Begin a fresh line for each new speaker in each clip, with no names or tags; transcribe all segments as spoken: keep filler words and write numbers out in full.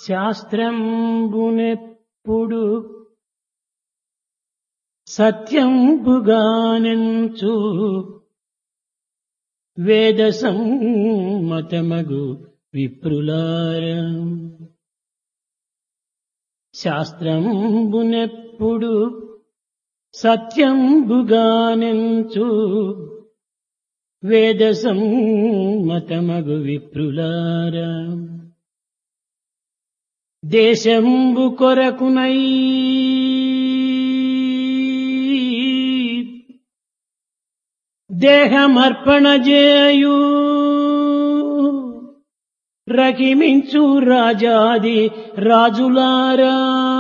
శాస్త్రంబునెప్పుడు సత్యంబుగానెంచు వేద సమ్మతమగు విప్రులారా. శాస్త్రంబునెప్పుడు సత్యంబుగానెంచు వేద సమ్మతమగు విప్రులారా. దేశంబు కొరకునై దేహమర్పణ చేయు రకిమించు రాజాది రాజులారా.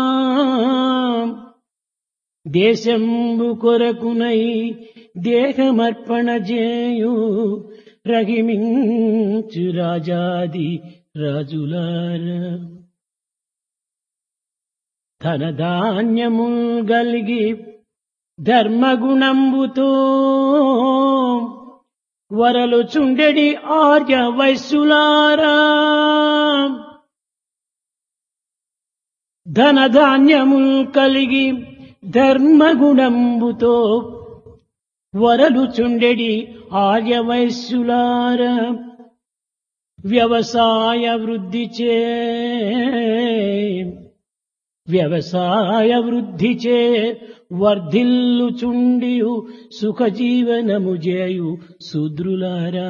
దేశంబు కొరకునై దేహమర్పణ చేయు రకిమించు రాజాది రాజులారా. ధనధాన్యముల్ గల్గి ధర్మగుణంబుతో వరలు చుండెడి ఆర్య వైశ్యులారా. ధనధాన్యముల్ కలిగి ధర్మగుణంబుతో వరలు చుండెడి ఆర్య వైశ్యులారా. వ్యవసాయ వృద్ధిచే వ్యవసాయ వృద్ధిచే వర్ధిల్లుచుండియు సుఖజీవనము చేయు శూద్రులారా.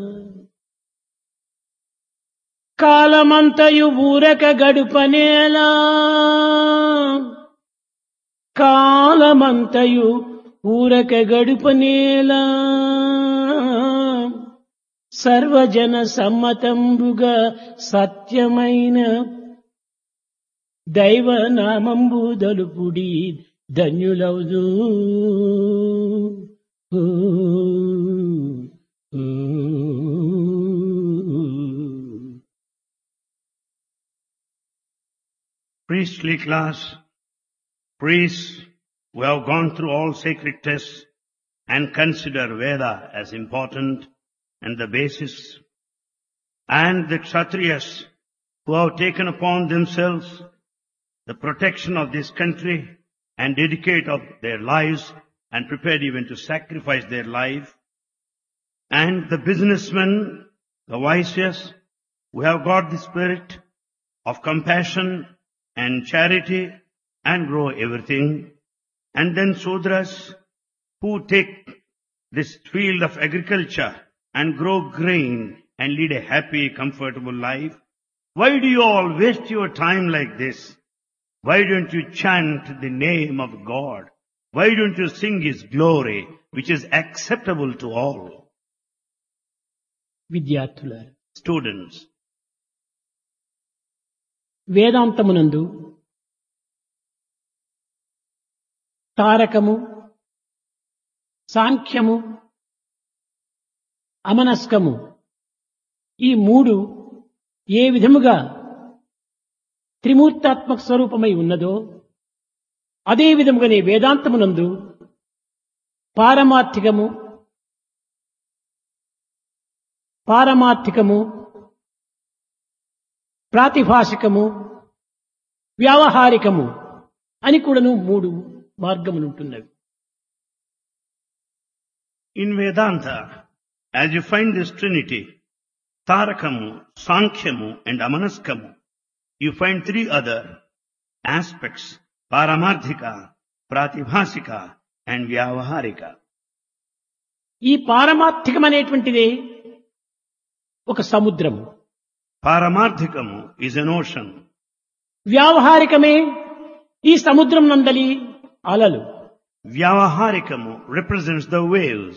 కాలమంతయు ఊరక గడుపనేలా కాలమంతయు ఊరక గడుపనేలా సర్వజన సమ్మతంబుగా సత్యమైన దైవ నామంబు దలుపుడి ధన్యులౌదు.
Priestly class, priests who have gone through all sacred tests and consider Veda as important and the basis, and the Kshatriyas who have taken upon themselves the protection of this country and dedicate of their lives and prepared even to sacrifice their life, and the businessmen, the Vaishyas, who have got the spirit of compassion and charity and grow everything, and then Sudras who take this field of agriculture and grow grain and lead a happy, comfortable life. Why do you all waste your time like this? Why don't you chant the name of God? Why don't you sing His glory, which is acceptable to all?
విద్యార్థులారా,
Students,
వేదాంతమునందు తారకము, సాంఖ్యము, అమనస్కము ఈ మూడు ఏ విధముగా త్రిమూర్తాత్మక స్వరూపమై ఉన్నదో అదే విధముగానే వేదాంతమునందు పారమార్థికము పారమార్థికము ప్రాతిభాషికము వ్యావహారికము అని కూడాను మూడు మార్గములుంటున్నవి.
in Vedanta, as you find this trinity, Tarakamu, Sankhyamu and Amanaskamu, you find three other aspects, Paramarthika, Pratibhasika and Vyavaharika.
ఈ పారమార్థికం అనేటువంటిది ఒక సముద్రము.
Paramarthikamu is an ocean.
వ్యావహారికమే ఈ సముద్రం నందలి అలలు.
Vyavaharikamu represents the waves.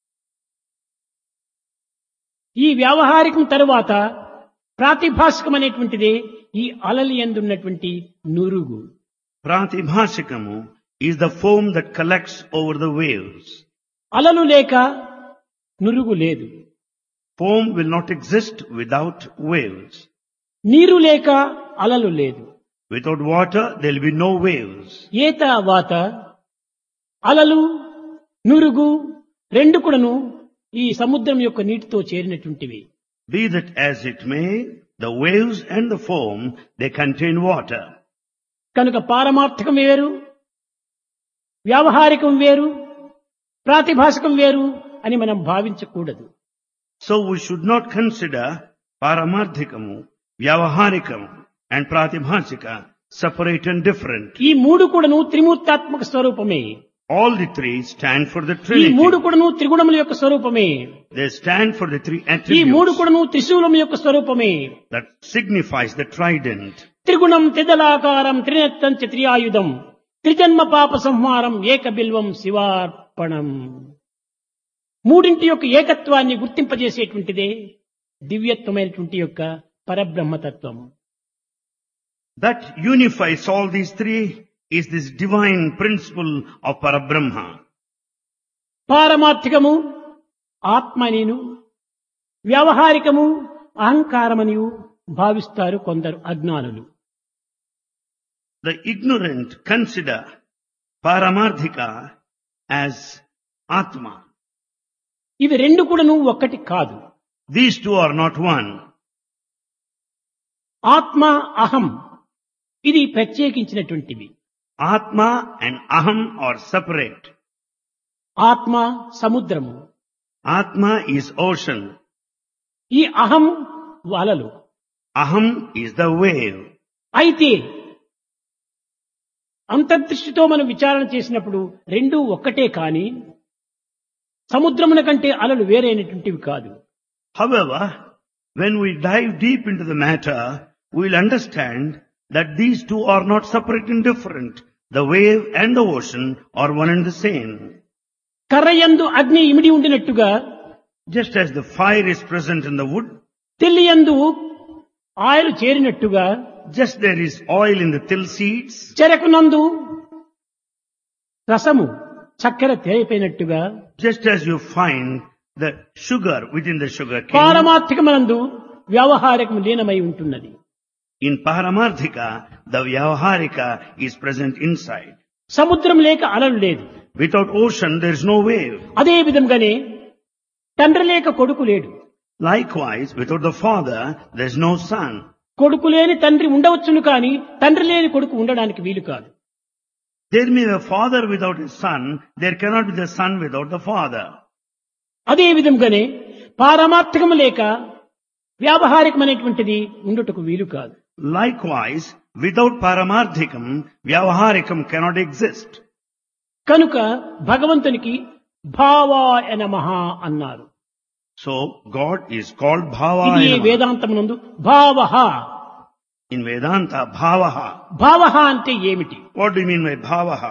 ఈ వ్యావహారికం తరువాత ప్రాతిభాషికం అనేటువంటిది ఈ అలలి యందున్నటువంటి నురుగు.
Pratibhasikamu is the foam that collects over the waves.
అలలు లేక నురుగు లేదు.
Foam will not exist without waves.
నీరు లేక అలలు లేదు.
Without water, there will be no waves.
ఏత వాత అలలు నురుగు రెండు కూడాను ఈ సముద్రం యొక్క నీటితో చేరినటువంటివి.
Be that as it may, the waves and the foam, they contain water.
కనుక పారమార్థకం వేరు, వ్యావహారికం వేరు, ప్రాతిభాసికం వేరు అని మనం భావించకూడదు.
So we should not consider Paramarthikamu, Vyavaharikamu and Pratibhasika separate and different.
ఈ మూడు కూడాను త్రిమూర్తాత్మక స్వరూపమే.
All the three stand for the
ఈ
Trinity.
మూడు కూడాను త్రిగుణముల యొక్క స్వరూపమే.
They stand for the three
ఈ మూడు
attributes
కూడాను త్రిశూలం యొక్క స్వరూపమే.
that signifies the trident.
త్రిగుణం త్రిదలాకారం త్రినేత్రం చ త్రియాయుధం త్రిజన్మ పాప సంహారం ఏక బిల్వం శివార్పణం. మూడింటి యొక్క ఏకత్వాన్ని గుర్తింపజేసేటువంటిదే దివ్యత్వమైనటువంటి యొక్క పరబ్రహ్మతత్వం.
That unifies all these three is this divine principle of Parabrahma.
పారమార్థికము ఆత్మనిను, వ్యావహారికము అహంకారమనియు భావిస్తారు కొందరు అజ్ఞానులు.
The ignorant consider Paramarthika as Atma.
ఇవి రెండు కూడాను ఒక్కటి కాదు.
These two are not one.
ఆత్మ అహం ఇది ప్రత్యేకించినటువంటివి.
Atma and Aham are separate.
ఆత్మ సముద్రము,
Atma is ocean.
ఈ అహం వలలు.
Aham is the wave.
అయితే అంతర్దృష్టితో మనం విచారణ చేసినప్పుడు రెండూ ఒక్కటే కాని సముద్రమున కంటే అలలు వేరైనటువంటివి కాదు.
However, when we dive deep into the matter, we will understand that these two are not separate and different. The wave and the ocean are one and the same.
కర్రయందు అగ్ని ఇమిడి ఉండినట్టుగా,
Just as the fire is present in the wood,
తెల్లియందు ఆయలు చేరినట్టుగా,
just there is oil in the till seeds,
చెరకునందు రసము చక్కెర తేలిపోయినట్టుగా,
just as you find the sugar within the sugar cane,
పారమార్థికమనందు వ్యావహారికము లీనమై ఉంటున్నది.
in Paramarthika, the Vyavaharika is present inside.
సముద్రం లేక అలలు లేదు.
Without ocean, there is no wave.
అదే విధంగానే తండ్రి లేక కొడుకు లేడు.
Likewise, without the father, there is no son.
కొడుకు లేని తండ్రి ఉండవచ్చును కాని తండ్రి లేని కొడుకు ఉండడానికి వీలు కాదు.
There may be a father without a son, there cannot be the son without the father.
అదే విధంగానే పారమార్థికము లేక వ్యావహారికమైనటువంటిది ఉండుటకు వీలు కాదు.
Likewise, without Paramarthikam, Vyavaharikam cannot exist.
కనుక భగవంతునికి భావాయ నమః అన్నారు.
So, God is called
ఇది
Bhavaya.
వేదాంతమునందు భావః.
In Vedanta, Bhavaha.
భావః అంటే ఏమిటి?
What do you mean by Bhavaha?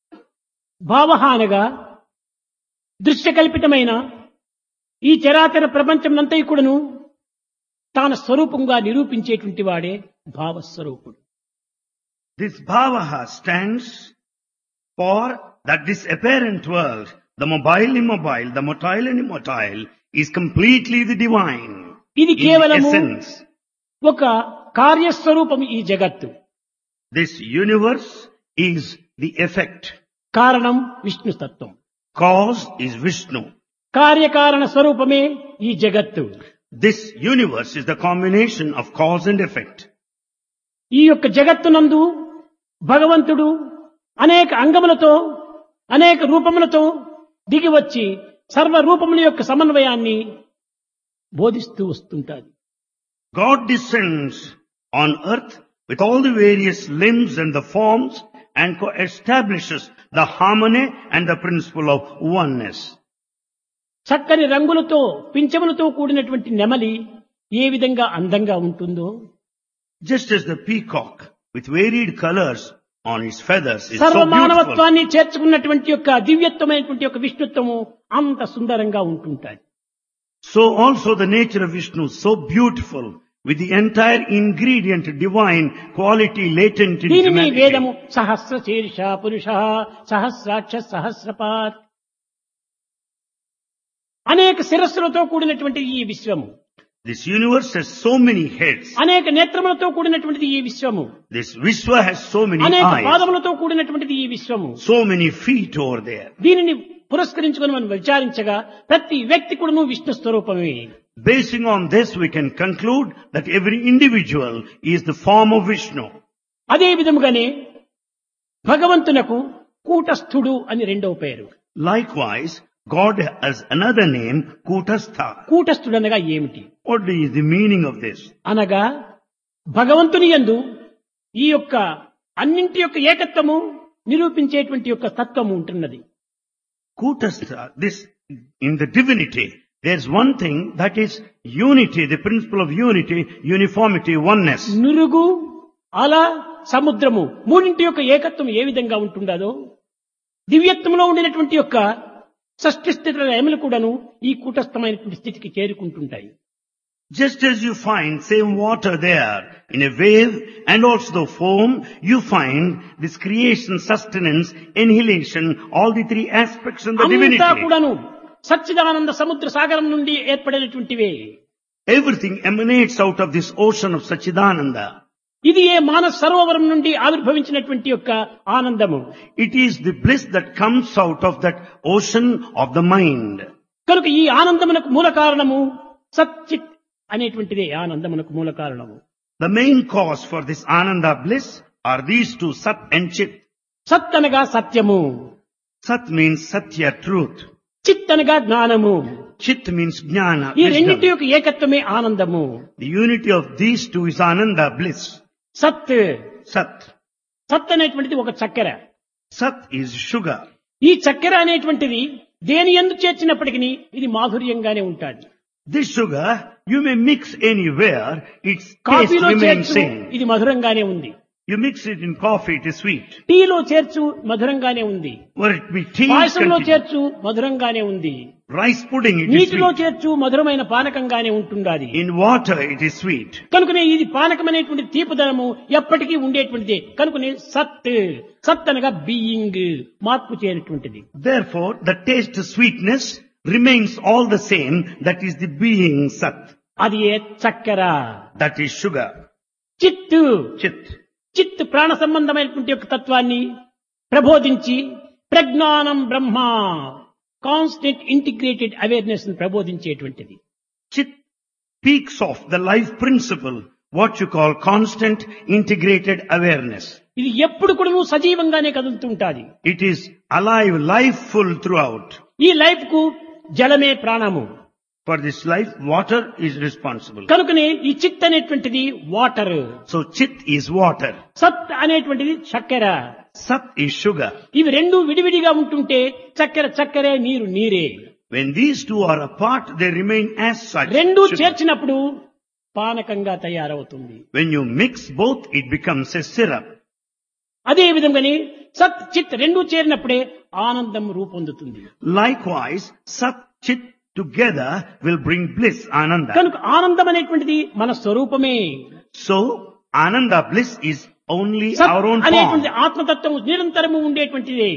భావః అనగా దృశ్యకల్పితమైన ఈ చరాచర ప్రపంచమునంతయు కూడాను తాన స్వరూపంగా నిరూపించేటువంటి వాడే భావస్వరూపుడు.
This Bhavaha stands for that this apparent world, the mobile immobile, the motile and immotile, is completely the divine.
ఇది
In
కేవలము
essence,
ఒక కార్యస్వరూపం ఈ జగత్తు.
this universe is the effect.
కారణం విష్ణు తత్వం.
Cause is Vishnu.
కార్యకారణ స్వరూపమే ఈ జగత్తు.
This universe is the combination of cause and effect.
ఈ యొక్క జగత్తునందు భగవంతుడు అనేక అంగములతో అనేక రూపములతో దిగి వచ్చి సర్వ రూపముల యొక్క సమన్వయాన్ని బోధిస్తూ వస్తుంటాడు.
God descends on earth with all the various limbs and the forms and co- establishes the harmony and the principle of oneness.
చక్కని రంగులతో పింఛములతో కూడినటువంటి నెమలి ఏ విధంగా అందంగా ఉంటుందో,
Just as the peacock with varied colors on its feathers is
సర్వ
so beautiful,
మానవత్వాన్ని చేర్చుకున్నటువంటి యొక్క దివ్యత్వమైనటువంటి యొక్క విష్ణుత్వము అంత సుందరంగా ఉంటుంటాయి.
so also the nature of Vishnu is so beautiful with the entire ingredient divine quality latent in
దీనిని వేదము
humanity.
సహస్ర శీర్ష పురుష సహస్రాక్ష సహస్రపాత్ అనేక శిరస్సులతో కూడినటువంటి ఈ విశ్వము,
This universe has so many heads.
అనేక నేత్రములతో కూడినటువంటిది ఈ విశ్వము,
This Vishwa has so many
అనేక
eyes,
పాదములతో కూడినటువంటిది ఈ విశ్వము.
so many feet over there.
దీనిని పురస్కరించుకొని మనం విచారించగా ప్రతి వ్యక్తి కూడాను విష్ణు స్వరూపమే.
Basing on this, we can conclude that every individual is the form of Vishnu.
అదే విధముగానే భగవంతునకు కూటస్థుడు అని రెండవ పేరు.
Likewise, God has another name, Kutastha.
కూటస్థుడు అనగా ఏమిటి?
What is the meaning of this?
అనగా భగవంతుని యందు ఈ యొక్క అన్నింటి యొక్క ఏకత్వము నిరూపించేటువంటి యొక్క తత్వము ఉంటున్నది.
Kutastha, this, in the divinity, there's one thing that is unity, the principle of unity, uniformity, oneness.
నురుగు, అల, సముద్రము మూడింటి యొక్క ఏకత్వం ఏ విధంగా ఉంటుండదో దివ్యత్వంలో ఉండినటువంటి యొక్క షష్ఠి స్థితుల ఏమలు కూడాను ఈ కూటస్థమైనటువంటి స్థితికి చేరుకుంటుంటాయి.
Just as you find same water there in a wave and also the foam, you find this creation, sustenance, annihilation, all the three aspects in the
అంతా
divinity.
కూడాను సచ్చిదానంద సముద్ర సాగరం నుండి ఏర్పడినటువంటివే.
Everything emanates out of this ocean of Sachidananda.
ఇది ఏ మానస సరోవరం నుండి ఆవిర్భవించినటువంటి యొక్క ఆనందము.
It is the bliss that comes out of that ocean of the mind.
కనుక ఈ ఆనందమునకు మూల కారణము సచ్చిత్ అనేటువంటిదే ఆనందమునకు మూల కారణము.
The main cause for this Ananda bliss are these two, Sat and Chit.
సత్ అనగా సత్యము,
Sat means Satya, truth.
చిత్ అనగా జ్ఞానము.
Chit means Jnana,
ఈ రెండింటి
wisdom.
యొక్క ఏకత్వమే ఆనందము.
The unity of these two is Ananda bliss.
సత్
Sat.
సత్ అనేటువంటిది ఒక చక్కెర.
Sat is sugar.
ఈ చక్కెర అనేటువంటిది దేని యందు చేర్చినప్పటికీ ఇది మాధుర్యంగానే ఉంటుంది.
This sugar, you may mix anywhere, its taste
కాఫీలో
remains
చేర్చు
same.
ఇది మధురంగానే ఉంది.
You mix it in coffee, it is sweet.
టీలో చేర్చు మధురంగానే ఉంది.
Or it be tea,
పాయసంలో
continue.
చేర్చు మధురంగానే ఉంది.
Rice pudding, it is
నీటిలో
sweet.
చేర్చు మధురమైన పానకంగానే ఉంటుండాది.
In water, it is sweet.
కనుకనే ఇది పానకం అనేటువంటి తీపుదనము ఎప్పటికీ ఉండేటువంటిది. కనుకనే సత్ సత్ అనగా బీయింగ్ మార్పు చేయనటువంటిది.
Therefore, the taste sweetness remains all the same. That is the being Sat.
అది ఏ చక్కెర.
That is sugar.
చిత్తు
Chit.
చిత్ ప్రాణ సంబంధమైనటువంటి యొక్క తత్వాన్ని ప్రబోధించి ప్రజ్ఞానం బ్రహ్మ కాన్స్టెంట్ ఇంటిగ్రేటెడ్ అవేర్నెస్ ప్రబోధించేటువంటిది.
Chit speaks of the life principle, what you call constant integrated awareness.
ఇది ఎప్పుడు కూడా నువ్వు సజీవంగానే కదులుతుంటాది.
It is alive, lifeful throughout.
ఈ లైఫ్ కు జలమే ప్రాణము.
For this life, water is responsible.
కనుకనే ఈ చిత్ అనేటువంటిది water,
So Chit is water.
సత్ అనేటువంటిది చక్కెర.
Sat is sugar.
ఇవి రెండు విడివిడిగా ఉంటుంటే చక్కెర చక్కెరే, నీరు నీరే.
When these two are apart, they remain as such.
రెండు
sugar.
చేర్చినప్పుడు పానకంగా తయారవుతుంది.
When you mix both, it becomes a syrup.
అదే విధంగానే సత్ చిత్ రెండు చేరినప్పుడే ఆనందం రూపొందుతుంది.
Likewise, Sat, Chit together will bring bliss, Ananda.
కనుక ఆనందం అనేటువంటిది మన స్వరూపమే.
So, Ananda bliss is only
సత్
our own
అనేటువంటి
form.
ఆత్మతత్వము నిరంతరము ఉండేటువంటిదే.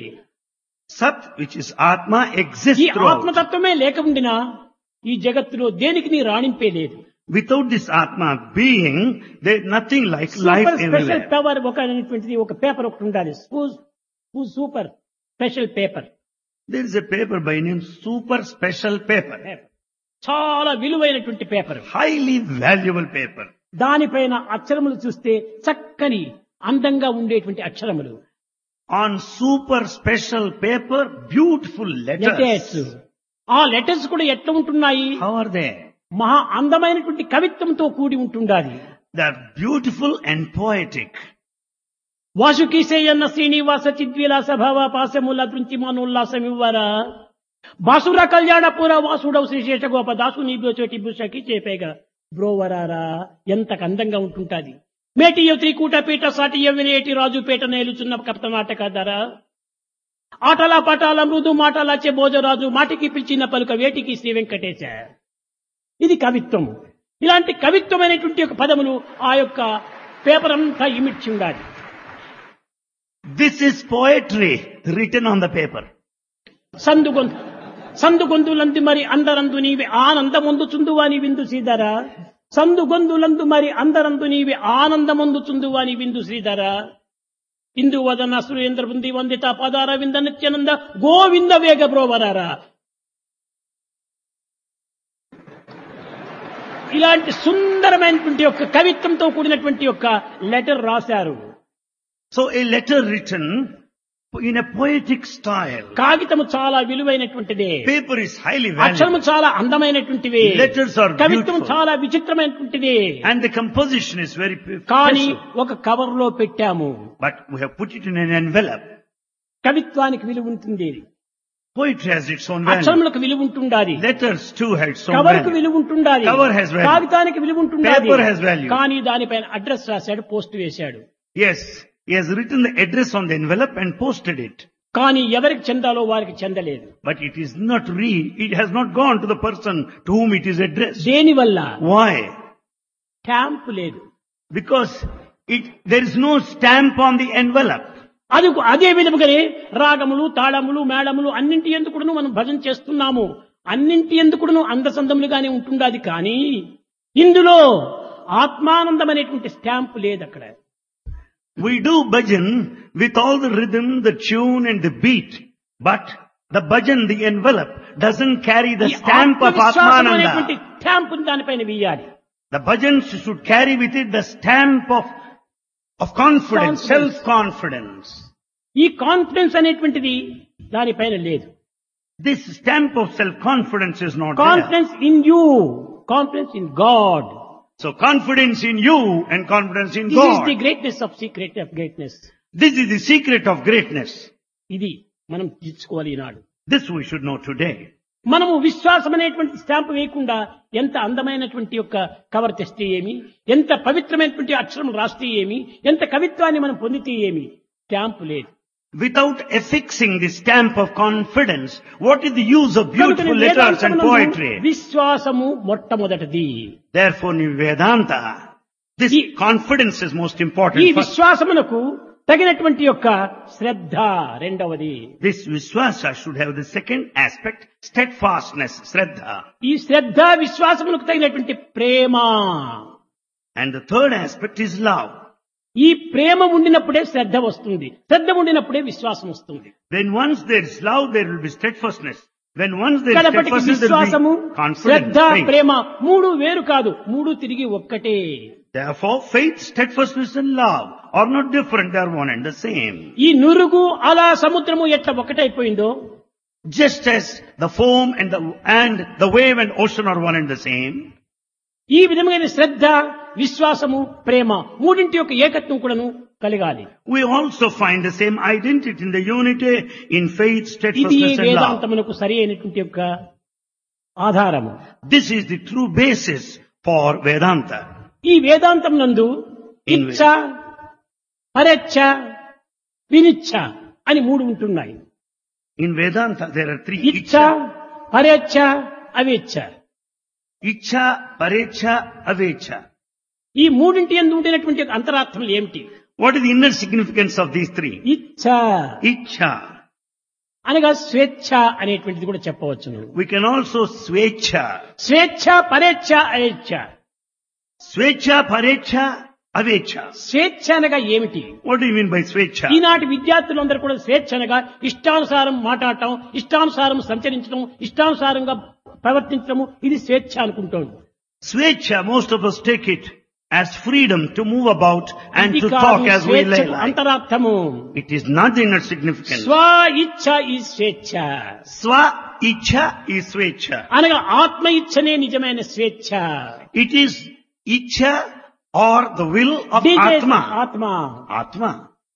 Sat, which is Atma, exists
ఈ
throughout.
ఆత్మతత్వమే లేక ఉండినా ఈ జగత్తులో దేనికి నీ రాణింపే లేదు.
Without this Atma being, there is nothing like life
super special
everywhere.
Power ఒక అనేటువంటిది ఒక పేపర్ ఒకటి ఉండాలి. Super special paper.
There is a paper by name Super Special Paper.
చాలా విలువైనటువంటి పేపర్.
Highly valuable paper.
దానిపైన అక్షరములు చూస్తే చక్కని అందంగా ఉండేటువంటి అక్షరములు.
On super special paper, beautiful
letters.
letters.
ఆ లెటర్స్ కూడా ఎట్లా ఉంటున్నాయి?
How are they?
మహా అందమైనటువంటి కవిత్వంతో కూడి ఉంటుండాలి.
They are beautiful and poetic.
వాసుకీసేయన్న Srinivasa చిద్విలాస భవ పాశముల దృంచి మనోల్లాసమివ్వరా బాసుర కళ్యాణపుర వాసుడవు శ్రీశేష గోప దాసు నీబో చోటి బుషకి చేపేగా బ్రోవరారా ఎంత అందంగా ఉంటుంటాది. మేటియ త్రికూట పీట సాటియ వినేటి రాజుపేట నేలుచున్న కప్త నాటక ధర ఆటల పాటాల మృదు మాటలాచే భోజరాజు మాటికి పిలిచిన పలుక వేటికి శ్రీ వెంకటేశ. ఇది కవిత్వము. ఇలాంటి కవిత్వమైనటువంటి ఒక పదములు ఆ యొక్క పేపర్ అంతా ఇమిడ్చి ఉండాలి.
This is poetry written on the paper.
సందుగొందు సందుగొందులందు మరి అందరందు నీవి ఆనందమందు చుందువాని విందు శ్రీధర సందుగొందులందు మరి అందరందు నీవి ఆనందమందు చుందువాని విందు శ్రీధర ఇందు వదన సురేంద్ర బృంది వందిత పదార వింద నిత్యానంద గోవింద వేగ బ్రోవరారా. ఇలాంటి సుందరమైనటువంటి యొక్క కవిత్వంతో కూడినటువంటి యొక్క లెటర్ రాశారు.
So a letter written in a poetic style.
కాగితము చాలా విలువైనటువంటిదే.
Paper is highly
అక్షరము
valuable.
చాలా అందమైనటువంటివే.
Letters are
కవిత్వం
beautiful.
చాలా విచిత్రమైనటువంటిదే.
And the composition is very
కానీ
special.
ఒక కవర్ లో పెట్టాము.
But we have put it in an envelope.
కవిత్వానికి విలువ ఉంటుంది.
Poetry has its own value.
అక్షరములకు విలువ ఉంటుండాలి.
Letters too have its own
cover కు
value.
విలువ ఉంటుండాలి.
Cover has value.
కాగితానికి విలువ ఉంటుండాలి.
Paper has value.
కానీ దానిపైన అడ్రస్ రాశాడు, పోస్ట్ వేశాడు.
Yes, he has written the address on the envelope and posted it.
కానీ ఎవరికి చెందాలో వారికి చెందలేదు.
But it is not re, it has not gone to the person to whom it is addressed.
దేనివల్ల?
Why?
Stamp లేదు.
Because it, there is no stamp on the envelope.
అది అదే విధముగానే రాగములు, తాళములు, మేళములు అన్నింటి ఎందుకును మనం భజన చేస్తున్నాము. అన్నింటి ఎందుకును అందసందములుగానే ఉంటుండాది. కానీ ఇందులో ఆత్మానందం అనేటువంటి స్టాంప్ లేదు అక్కడ.
We do bhajan with all the rhythm, the tune and the beat. But the bhajan, the envelope, doesn't carry the
ఈ
stamp of
ఆత్మవిశ్వాసం అనేటువంటి
Atmananda.
స్టాంప్ దానిపైన వేయాలి.
The bhajan should carry with it the stamp of, of confidence,
Confidence.
self-confidence.
ఈ confidence అనేటువంటిది దానిపైన లేదు.
This stamp of self-confidence is not there.
Confidence in you, confidence in God.
So confidence in you and confidence in
this is the
God.
Greatness of secret of greatness.
This is the secret of greatness.
ఇది మనం తీసుకోవాలి ఈనాడు.
This we should know today.
మనము విశ్వాసం అనేటువంటి stamp వేయకుండా ఎంత అందమైనటువంటి యొక్క కవర్ తెస్తే ఏమి, ఎంత పవిత్రమైనటువంటి అక్షరం రాస్తే ఏమి, ఎంత కవిత్వాన్ని మనం పొందితే ఏమి, స్టాంప్ లేదు.
Without affixing the stamp of confidence, what is the use of beautiful
కనుకనే
letters and
వేదాంతమునందు
poetry?
విశ్వాసము మొట్టమొదటిది.
Therefore, in Vedanta, this
ఈ-
confidence is most
ఈ
important. First,
విశ్వాసమునకు తగినటువంటి యొక్క శ్రద్ధ రెండవది.
this Viswasa should have the second aspect, steadfastness, Shraddha.
ఈ శ్రద్ధ విశ్వాసమునకు తగినటువంటి ప్రేమ.
And the third aspect is love.
ఈ ప్రేమ ఉండినప్పుడే శ్రద్ధ వస్తుంది, శ్రద్ధ ఉండినప్పుడే విశ్వాసం వస్తుంది.
When once there is love, there will be steadfastness. When once there is
కాబట్టి
steadfastness, there
విశ్వాసము,
will be confidence,
Shraddha,
faith.
ప్రేమ మూడు వేరు కాదు, మూడు తిరిగి ఒక్కటే.
Therefore, faith, steadfastness and love are not different, they are one and the same.
ఈ నురుగు అలా సముద్రము ఎట్లా ఒకటైపోయిందో,
Just as the foam and the, and the wave and ocean are one and the same,
ఈ విధమైన శ్రద్ధ, విశ్వాసము, ప్రేమ మూడింటి యొక్క ఏకత్వం కూడాను కలగాలి.
we also find the same identity in the unity in faith,
ఇది
steadfastness and love.
వేదాంతమునకు సరి అయినటువంటి యొక్క ఆధారము.
This is the true basis for Vedanta.
ఈ వేదాంతం నందు
In
ఇచ్ఛ, పరేచ్ఛ, వినిచ్ఛ అని మూడు ఉంటున్నాయి.
In Vedanta, there are three:
ఇచ్ఛ, పరేచ్ఛ, అవేచ్ఛ.
Ichha, Parecha, Avecha.
ఈ మూడింటి యందు ఉండినటువంటి యొక్క అంతరార్థములు ఏమిటి?
What is the inner significance of these three?
ఇచ్ఛ
Ichha.
అనగా స్వేచ్ఛ అనేటువంటిది కూడా చెప్పవచ్చును.
We can also Svecha.
స్వేచ్ఛ, పరేచ్ఛ, అవేచ్ఛ.
Svecha, Parecha, Avecha.
స్వేచ్ఛ అనగా ఏమిటి?
What do you mean by Svecha?
ఈనాటి విద్యార్థులందరూ కూడా స్వేచ్ఛ అనగా ఇష్టానుసారం మాట్లాడటం, ఇష్టానుసారం సంచరించడం, ఇష్టానుసారంగా ప్రవర్తించడము, ఇది స్వేచ్ఛ అనుకుంటాం.
Svecha, most of us take it as freedom to move about and
ఇది
to
కాదు
talk as we
స్వేచ్ఛకు
like.
అంతరార్థము.
It is not the inner significance.
స్వ ఇచ్ఛ ఈ స్వేచ్ఛ
Swa Ichha is Svecha.
అనగా ఆత్మ ఇచ్ఛనే నిజమైన స్వేచ్ఛ.
It is Ichha or the will of
Details
Atma.
ఆత్మ.
Atma.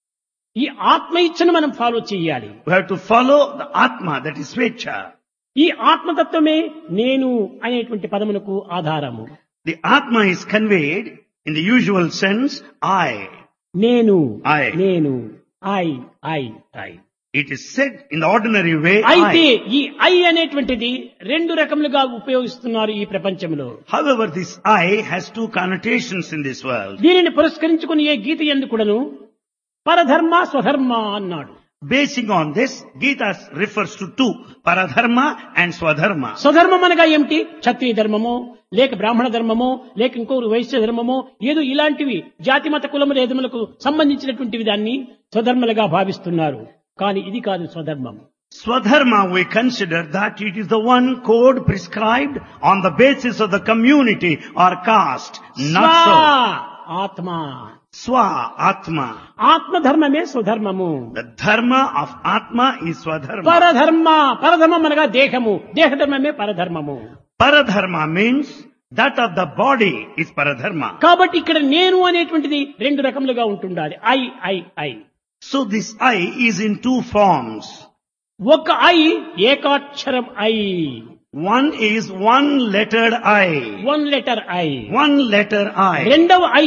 ఈ ఆత్మ ఇచ్ఛను మనం ఫాలో చేయాలి.
We have to follow the Atma, that is Svecha.
ఈ ఆత్మతత్వమే నేను అనేటువంటి పదమునకు ఆధారము.
The Atma is conveyed in the usual sense, I.
నేను
I.
నేను I I I.
It is said in the ordinary way,
అయితే
I.
ఈ I అనేటువంటిది రెండు రకములుగా ఉపయోగిస్తున్నారు ఈ ప్రపంచంలో.
However, this I has two connotations in this world.
దీనిని పురస్కరించుకుని ఏ గీత యందు కూడాను పరధర్మ స్వధర్మ అన్నాడు.
Basing on this, Gita refers to two, Paradharma and Swadharma.
స్వధర్మం అనగా ఏమిటి? క్షత్రియ ధర్మమో, లేక బ్రాహ్మణ ధర్మమో, లేక ఇంకొకరు వైశ్య ధర్మమో, ఏదో ఇలాంటివి జాతి మత కులముల ఏదములకు సంబంధించినటువంటివి దాన్ని స్వధర్మలుగా భావిస్తున్నారు. కానీ ఇది కాదు స్వధర్మం.
Swadharma, we consider that it is the one code prescribed on the basis of the community or caste.
స్వ
Not so.
ఆత్మ.
Swa, Atma.
ఆత్మధర్మమే స్వధర్మము.
The dharma of Atma is Swadharma.
పరధర్మ, పరధర్మం అనగా దేహము, దేహధర్మమే పరధర్మము.
Paradharma means that of the body is Paradharma.
కాబట్టి ఇక్కడ నేను అనేటువంటిది రెండు రకములుగా ఉంటుండాలి. I I I.
So this I is in two forms.
ఒక ఐ ఏకాక్షరం I,
One is one-lettered I.
One letter I.
One letter I.
రెండవ I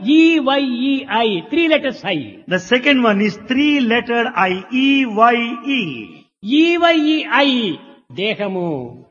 E Y E I, three letters I.
The second one is three-lettered I. E Y E.
E Y E I దేహము,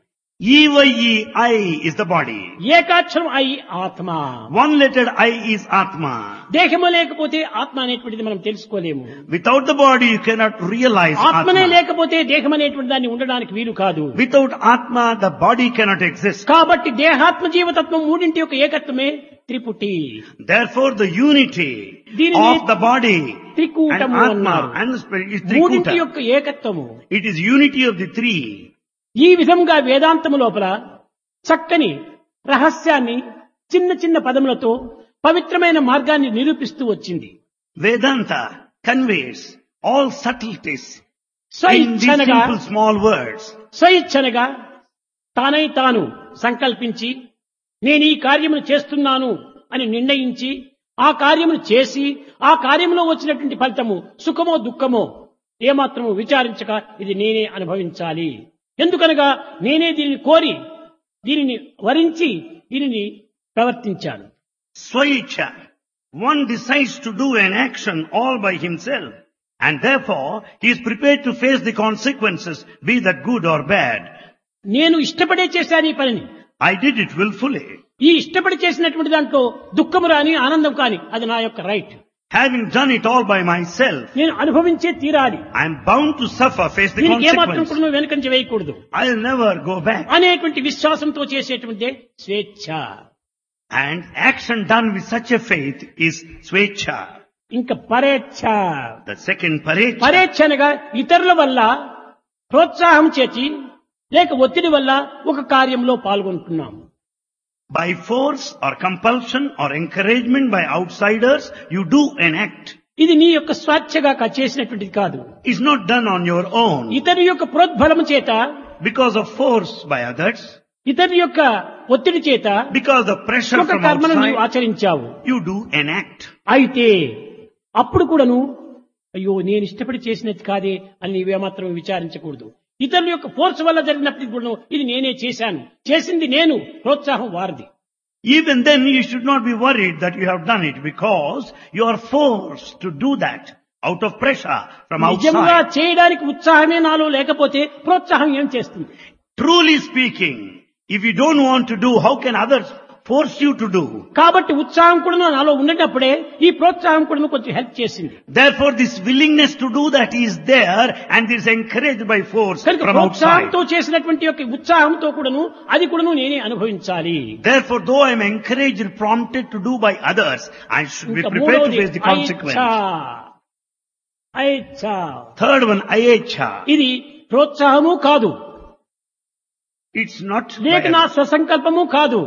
E Y E I is the body.
ఏకాక్షరం I ఆత్మ.
One-lettered I is Atma.
దేహము లేకపోతే ఆత్మ అనేటువంటిది మనం తెలుసుకోలేము.
Without the body you cannot realize
ఆత్మనే
Atma.
లేకపోతే దేహం అనేటువంటి దాన్ని ఉండడానికి వీలు కాదు.
Without Atma the body cannot exist.
కాబట్టి దేహాత్మ జీవతత్వం మూడింటి యొక్క ఏకత్వమే త్రిపుటి.
Therefore the unity
దీనిని
of the body and
త్రికూటము
Atma
అన్నారు.
and the spirit is
మూడింటి
Trikuta.
యొక్క ఏకత్వము.
It is unity of the three.
ఈ విధంగా వేదాంతము లోపల చక్కని రహస్యాన్ని చిన్న చిన్న పదములతో పవిత్రమైన మార్గాన్ని నిరూపిస్తూ వచ్చింది.
Vedanta conveys all subtleties in these
స్వయిచ్ఛనగా
simple small words.
స్వయిచ్ఛనగా తానై తాను సంకల్పించి నేను ఈ కార్యమును చేస్తున్నాను అని నిర్ణయించి ఆ కార్యమును చేసి ఆ కార్యంలో వచ్చినటువంటి ఫలితము సుఖమో దుఃఖమో ఏమాత్రము విచారించక ఇది నేనే అనుభవించాలి. ఎందుకనగా నేనే దీనిని కోరి దీనిని వరించి దీనిని ప్రవర్తించాను.
Swaicha. One decides to do an action all by himself and therefore he is prepared to face the consequences, be that good or bad.
నేను ఇష్టపడే చేశాను ఈ పనిని.
I did it willfully.
ఈ ఇష్టపడి చేసినటువంటి దాంట్లో దుఃఖము రాని ఆనందం కాని అది నా యొక్క right.
Having done it all by myself,
నేను అనుభవించే తీరాలి.
I am bound to suffer, face the
దీనికి ఏమాత్రం
consequences.
కూడా నువ్వు వెనకంజ వేయకూడదు
I'll never go back.
అనేటువంటి విశ్వాసంతో చేసేటువంటిదే స్వేచ్ఛ.
And action done with such a faith is Svecha.
ఇంకా పరేచ్ఛ.
The second Parecha.
పరేచ్ఛ అనగా ఇతరుల వల్ల ప్రోత్సాహం చేసి లేక ఒత్తిడి వల్ల ఒక కార్యంలో పాల్గొంటున్నాము.
By force or compulsion or encouragement by outsiders, you do an act.
ఇది నీ యొక్క స్వేచ్ఛగా కా- చేసినటువంటిది కాదు.
It's not done on your own.
ఇతని యొక్క ప్రోద్బలము చేత,
Because of force by others,
ఇతని యొక్క ఒత్తిడి చేత
because of pressure
ఒక
from
కర్మను నీవు
outside,
ఆచరించావు.
you do an act.
అయితే అప్పుడు కూడాను అయ్యో నేను ఇష్టపడి చేసినది కాదే అని నీవేమాత్రం విచారించకూడదు. ఇతరుల యొక్క ఫోర్స్ వల్ల జరిగినప్పటికీ కూడా ఇది నేనే చేశాను, చేసింది నేను, ప్రోత్సాహం వారిది.
Even then you should not be worried that you have done it because you are forced to do that out of pressure from
నిజంగా
outside.
చేయడానికి ఉత్సాహమే నాలో లేకపోతే ప్రోత్సాహం ఏం చేస్తుంది?
Truly speaking, if you don't want to do, how can others force you to do?
కాబట్టి ఉత్సాహం కూడా నాలో ఉండేటప్పుడే ఈ ప్రోత్సాహం కూడా కొంచెం హెల్ప్ చేసింది.
Therefore this willingness to do that is there and is encouraged by force
కనుక
from outside.
ప్రోత్సాహంతో చేసినటువంటి యొక్క ఉత్సాహంతో కూడాను అది కూడాను నేనే అనుభవించాలి.
Therefore though I am encouraged, prompted to do by others, I should be
ఇంకా
prepared to
మూడవది
face the consequence.
ఐచ్ఛ. ఐచ్ఛ.
Third one, Ayecha.
ఇది ప్రోత్సాహము కాదు,
It's not
లేక
by,
నా స్వసంకల్పము కాదు.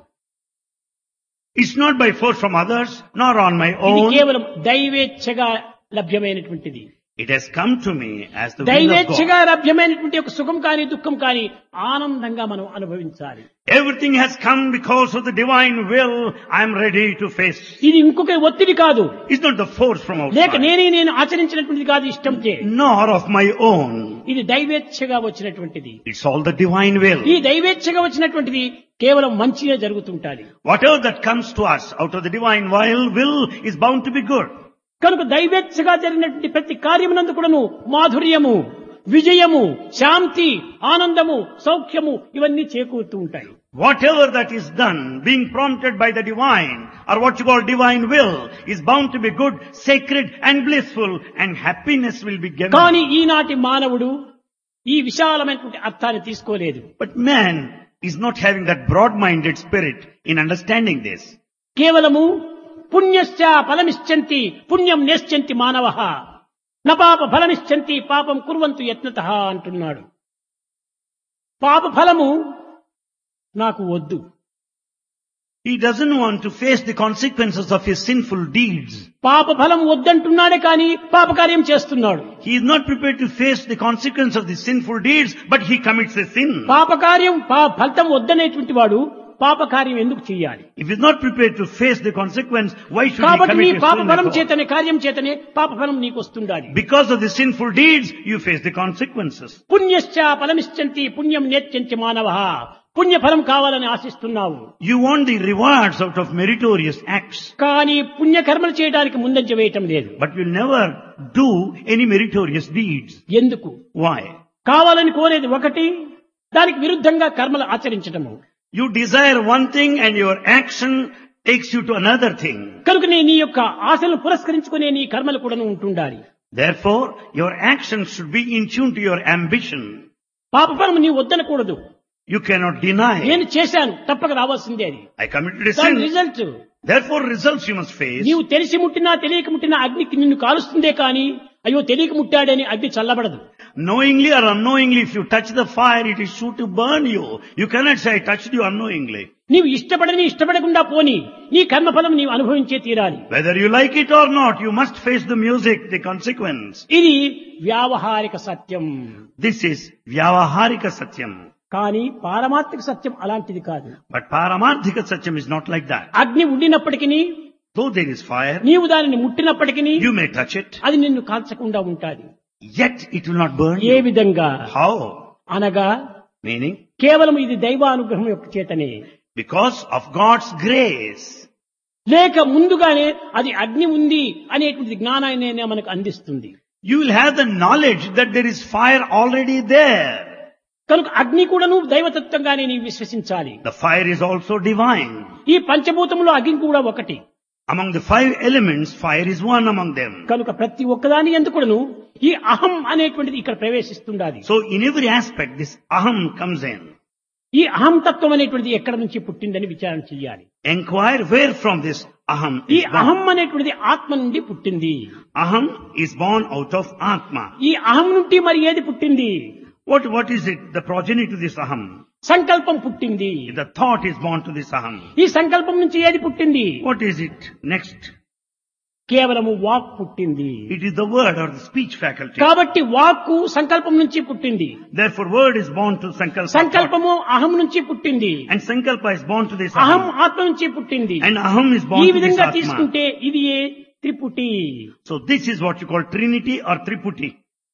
it's not by force from others, nor on my
ఇది
own.
కేవలం దైవేచ్ఛగా లభ్యమైనటువంటిది.
It has come to me as the will of
దైవేచ్ఛగా
God.
లభ్యమైనటువంటి ఒక సుఖం కానీ దుఃఖం కానీ ఆనందంగా మనం అనుభవించాలి.
Everything has come because of the divine will. I am ready to face.
ఇది ఇంకొక ఒత్తిడి కాదు,
It's not the force from
లేక
outside,
నేనే నేను ఆచరించినటువంటిది కాదు ఇష్టంచే.
nor of my own.
ఇది దైవేచ్ఛగా వచ్చినటువంటిది.
It's all the divine will.
ఈ దైవేచ్ఛగా వచ్చినటువంటిది కేవలం మంచిగా జరుగుతుంటాది.
Whatever that comes to us out of the divine will, will is bound to be good.
కనుక దైవేచ్ఛగా జరిగినటువంటి ప్రతి కార్యమునందు కూడాను మాధుర్యము, విజయము, శాంతి, ఆనందము, సౌఖ్యము ఇవన్నీ చేకూరుతూ ఉంటాయి.
Whatever that is done, being prompted by the divine, or what you call divine will, is bound to be good, sacred and blissful, and happiness will be given.
కానీ ఈనాటి మానవుడు ఈ విశాలమైనటువంటి అర్థాన్ని తీసుకోలేదు.
But man is not having that broad-minded spirit in understanding this.
కేవలము పుణ్యశ్చ ఫలమిశ్చంతి పుణ్యం నేశ్చంతి మానవః. న పాప ఫలమిచ్చంతి పాపం కుర్వంతు యత్నతః అంటున్నాడు. పాప ఫలము నాకు వద్దు.
He doesn't want to face the consequences of his sinful deeds.
పాప ఫలం వద్దంటున్నాడే కానీ పాపకార్యం చేస్తున్నాడు.
He is not prepared to face the consequence of the sinful deeds, but he commits a sin.
పాపకార్యం ఫలితం వద్దనేటువంటి వాడు పాపకార్యం ఎందుకు చేయాలి?
If he is not prepared to face the consequence, why should he
కాబట్టి నీ
commit a
పాప
sin
ఫలం
at all?
చేతనే కార్యం చేతనే పాప ఫలం నీకు వస్తుండాలి.
Because of the sinful deeds, you face the consequences.
పుణ్యశ్చ ఫలమిచ్చంతి పుణ్యం నేత్యంచ మానవః. పుణ్యఫలం కావాలని ఆశిస్తున్నావు.
You want the rewards out of meritorious acts,
కానీ పుణ్యకర్మలు చేయడానికి ముందంజ వేయటం లేదు.
but you'll never do any meritorious deeds.
ఎందుకు?
Why?
కావాలని కోరేది ఒకటి, దానికి విరుద్ధంగా కర్మలు ఆచరించటము.
You desire one thing and your action takes you to another thing.
కనుకనే నీ యొక్క ఆశలను పురస్కరించుకునే నీ కర్మలు కూడా ఉంటుండాలి.
Therefore, your actions should be in tune to your ambition.
పాపఫలం నీ వద్దనకూడదు.
You cannot deny.
నేను చేశాను తప్పక రావాల్సిందే అది.
I committed a
దాని
sin.
Result
Therefore, results you must face.
నీవు తెలిసి ముట్టినా తెలియక ముట్టినా అగ్నికి నిన్ను కాలుస్తుందే కానీ అయ్యో తెలియక ముట్టాడని అగ్ని చల్లబడదు.
Knowingly or unknowingly, if you touch the fire, it is sure to burn you. You cannot say, I touched you unknowingly.
నీవు ఇష్టపడని ఇష్టపడకుండా పోని నీ కర్మఫలం నీవు అనుభవించే తీరాలి.
Whether you like it or not, you must face the music, the consequence.
ఇది వ్యావహారిక సత్యం.
This is Vyavaharika Satyam.
కానీ పారమార్థిక సత్యం అలాంటిది కాదు.
But Paramarthika Satyam is not like that.
అగ్ని ఉండినప్పటికీ
Though there is fire,
నీవు దానిని ముట్టినప్పటికీ
you may touch it,
అది నిన్ను కాల్చకుండా ఉంటాది.
yet it will not burn
A
you.
విధంగా
How?
అనగా
Meaning,
కేవలం ఇది దైవానుగ్రహం యొక్క చేతనే,
because of God's grace.
లేక ముందుగానే అది అగ్ని ఉంది అనేటువంటి జ్ఞానాన్ని మనకు అందిస్తుంది.
You will have the knowledge that there is fire already there.
కనుక అగ్ని కూడాను దైవతత్వంగానే నీవు విశ్వసించాలి.
The fire is also divine.
ఈ పంచభూతంలో అగ్ని కూడా ఒకటి.
Among the five elements, fire is one among them.
కనుక ప్రతి ఒక్కదాని యందు కూడాను ఈ అహం అనేటువంటిది ఇక్కడ ప్రవేశిస్తుండాలి.
So in every aspect, this aham comes in.
ఈ అహం తత్వం అనేటువంటిది ఎక్కడ నుంచి పుట్టిందని విచారణ చేయాలి.
Enquire where from this aham
ఈ
is born.
అహం అనేటువంటిది ఆత్మ నుండి పుట్టింది.
Aham is born out of Atma.
ఈ అహం నుండి మరి ఏది పుట్టింది?
What, what is it? The progeny to this aham.
సంకల్పం పుట్టింది.
The thought is born to this aham.
ఈ సంకల్పం నుంచి ఏది పుట్టింది?
What is it next?
కేవలము వాక్ పుట్టింది.
It is the word or the speech faculty.
కాబట్టి వాక్కు సంకల్పం నుంచి పుట్టింది.
Therefore, word is born to sankalpa.
సంకల్పము అహం నుంచి పుట్టింది.
And sankalpa is born to this
అహం
aham.
ఆత్మ నుంచి పుట్టింది.
And aham is born
ఈ
to this
విధంగా
atma.
తీసుకుంటే ఇది ఏ త్రిపుటి.
So this is what you call Trinity or Triputi.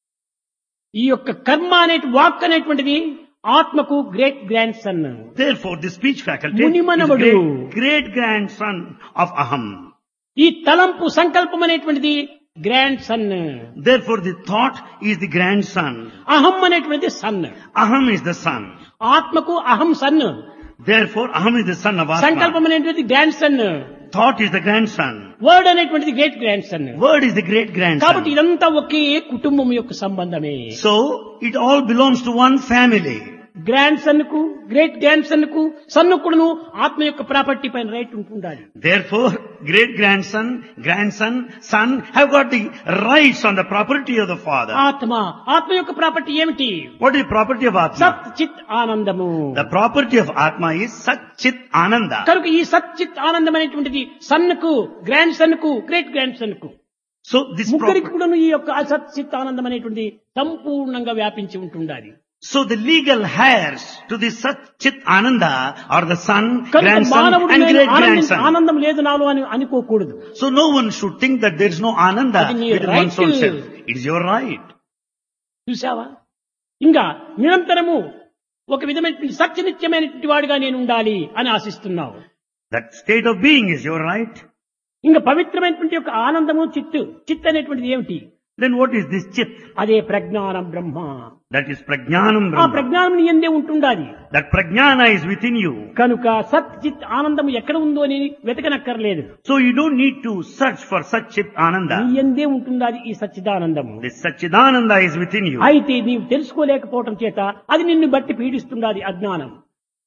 ఈ యొక్క కర్మ అనే వాక్ అనేటువంటిది ఆత్మకు great grandson.
Therefore, the speech faculty is
మునిమనవడు.
great, great grandson of aham.
ఈ తలంపు సంకల్పం అనేటువంటిది grandson.
Therefore, the thought is the grandson.
అహం అనేటువంటిది son.
Aham is the son.
ఆత్మకు అహం son.
Therefore, aham is the son of Atma.
సంకల్పం అనేటువంటిది grandson.
Thought is the grandson.
Word అనేటువంటిది great grandson.
Word is the great
కాబట్టి
grandson.
ఇదంతా ఒకే కుటుంబం యొక్క సంబంధమే.
So, it all belongs to one family.
Grandson కు great grandson కు సన్ను కూడాను ఆత్మ యొక్క ప్రాపర్టీ పైన రైట్ ఉంటుండాలి.
Therefore, great grandson, grandson, son have got the rights on the property of the father.
ఆత్మ ఆత్మ యొక్క ప్రాపర్టీ ఏమిటి?
What is the property of Atma?
సత్ చిత్ ఆనందము.
The property of Atma is Sat Chit Ananda.
కనుక ఈ సత్ చిత్ ఆనందం అనేటువంటిది సన్నుకు గ్రాండ్ సన్ కు గ్రేట్ గ్రాండ్ సన్ కు
So this
ముగ్గురికి
property,
కూడాను ఈ యొక్క సత్ చిత్ ఆనందం అనేటువంటిది సంపూర్ణంగా వ్యాపించి ఉంటుండాలి.
so the legal heirs to the Sat Chit Ananda are the son,
కనుక
grandson
మానవుడు
and
నేను
great
ఆనందం
grandson.
ఆనందం లేదు నాలో అని అనుకోకూడదు.
So no one should think that there is no Ananda
అది నీ
within one's
right.
own self. It is your right.
చూసావా? ఇంకా నిరంతరము ఒక విధమైన సత్యనిత్యమైనటువంటి వాడిగా నేను ఉండాలి అని ఆశిస్తున్నావు.
That state of being is your right.
ఇంకా పవిత్రమైనటువంటి యొక్క ఆనందము చిత్తు. చిత్ అనేటువంటిది ఏమిటి?
Then what is this Chit?
అదే ప్రజ్ఞానం బ్రహ్మ.
That is Prajnanam
ఆ
Brahma.
ప్రజ్ఞానం నీ యందే ఉంటుండాలి.
That Prajnana is within you.
కనుక సత్ చిత్ ఆనందం ఎక్కడ ఉందో అని వెతకనక్కర్లేదు.
So you don't need to search for Sat Chit Ananda.
నీ యందే ఉంటుండాలి ఈ సచ్చిదానందము.
This Satchidananda is within you.
అయితే నీవు తెలుసుకోలేకపోవటం చేత అది నిన్ను బట్టి పీడిస్తుండాలి అజ్ఞానం.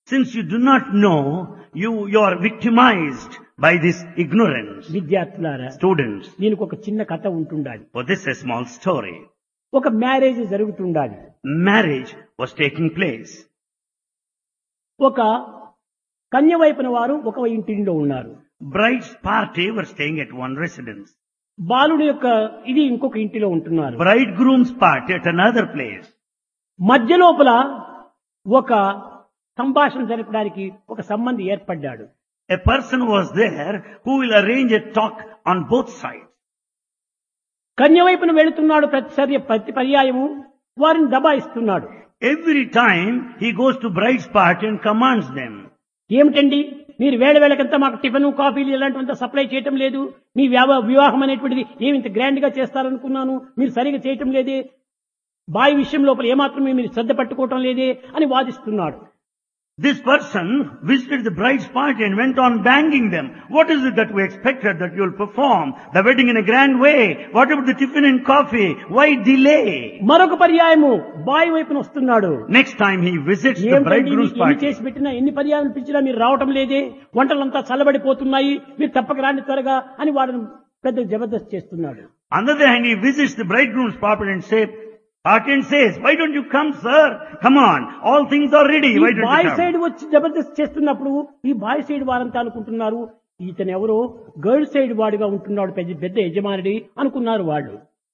Since you do not know, you, you are victimized by this ignorance.
విద్యార్థులారా,
Students,
దీనికి ఒక చిన్న కథ ఉంటుండాలి.
for this a small story.
ఒక మ్యారేజ్ జరుగుతుండాలి.
Marriage was taking place.
ఒక కన్య వైపున వారు ఒక ఇంటిలో ఉన్నారు.
Bride's party were staying at one residence.
బాలుడి యొక్క ఇది ఇంకొక ఇంటిలో ఉంటున్నారు.
Bridegroom's party at another place.
మధ్య లోపల ఒక సంభాషణ జరపడానికి ఒక సంబంధి ఏర్పడ్డాడు.
A person was there who will arrange a talk on both sides.
కన్య వైపున వెళుతున్నాడు ప్రతిసారి ప్రతి పర్యాయము వారిని దబాయిస్తున్నాడు.
Every time he goes to bride's party and commands them.
ఏమిటండి మీరు వేళ వేళకంతా మాకు టిఫిన్ కాఫీలు ఇలాంటివంతా సప్లై చేయటం లేదు. మీ వ్యవ- వివాహం అనేటువంటిది ఏమి ఇంత గ్రాండ్ గా చేస్తారనుకున్నాను, మీరు సరిగా చేయటం లేదే, బాయి విషయం లోపల ఏమాత్రం మీరు శ్రద్ధ పట్టుకోవటం లేదే అని వాదిస్తున్నాడు.
This person visited the bride's party and went on banging them. What is it that we expected that you will perform the wedding in a grand way? What about the tiffin and coffee? Why delay?
మరొక పర్యాయము బాయి వైపున వస్తున్నాడు.
Next time he visits the
ఏమిటండి
bridegroom's
ఎన్ని
party.
చేసి పెట్టినా ఎన్ని పర్యాయాలు పిలిచినా మీరు రావటం లేదే, వంటలంతా చల్లబడిపోతున్నాయి, మీరు తప్పక రాండి త్వరగా అని వాడిని పెద్ద జబర్దస్త్ చేస్తున్నాడు.
On the other hand, he visits the bridegroom's party and say, party and says, why don't you come, sir? Come on, all things are ready.
ఈ
Why don't
boy
you come?
Side వచ్చి జబర్దస్త్ చేస్తున్నప్పుడు ఈ bye side వారంతా అనుకుంటున్నారు ఇతను ఎవరో girl side వాడిగా ఉంటున్నాడు, పెద్ద పెద్ద యజమానుడి అనుకున్నారు వాళ్ళు.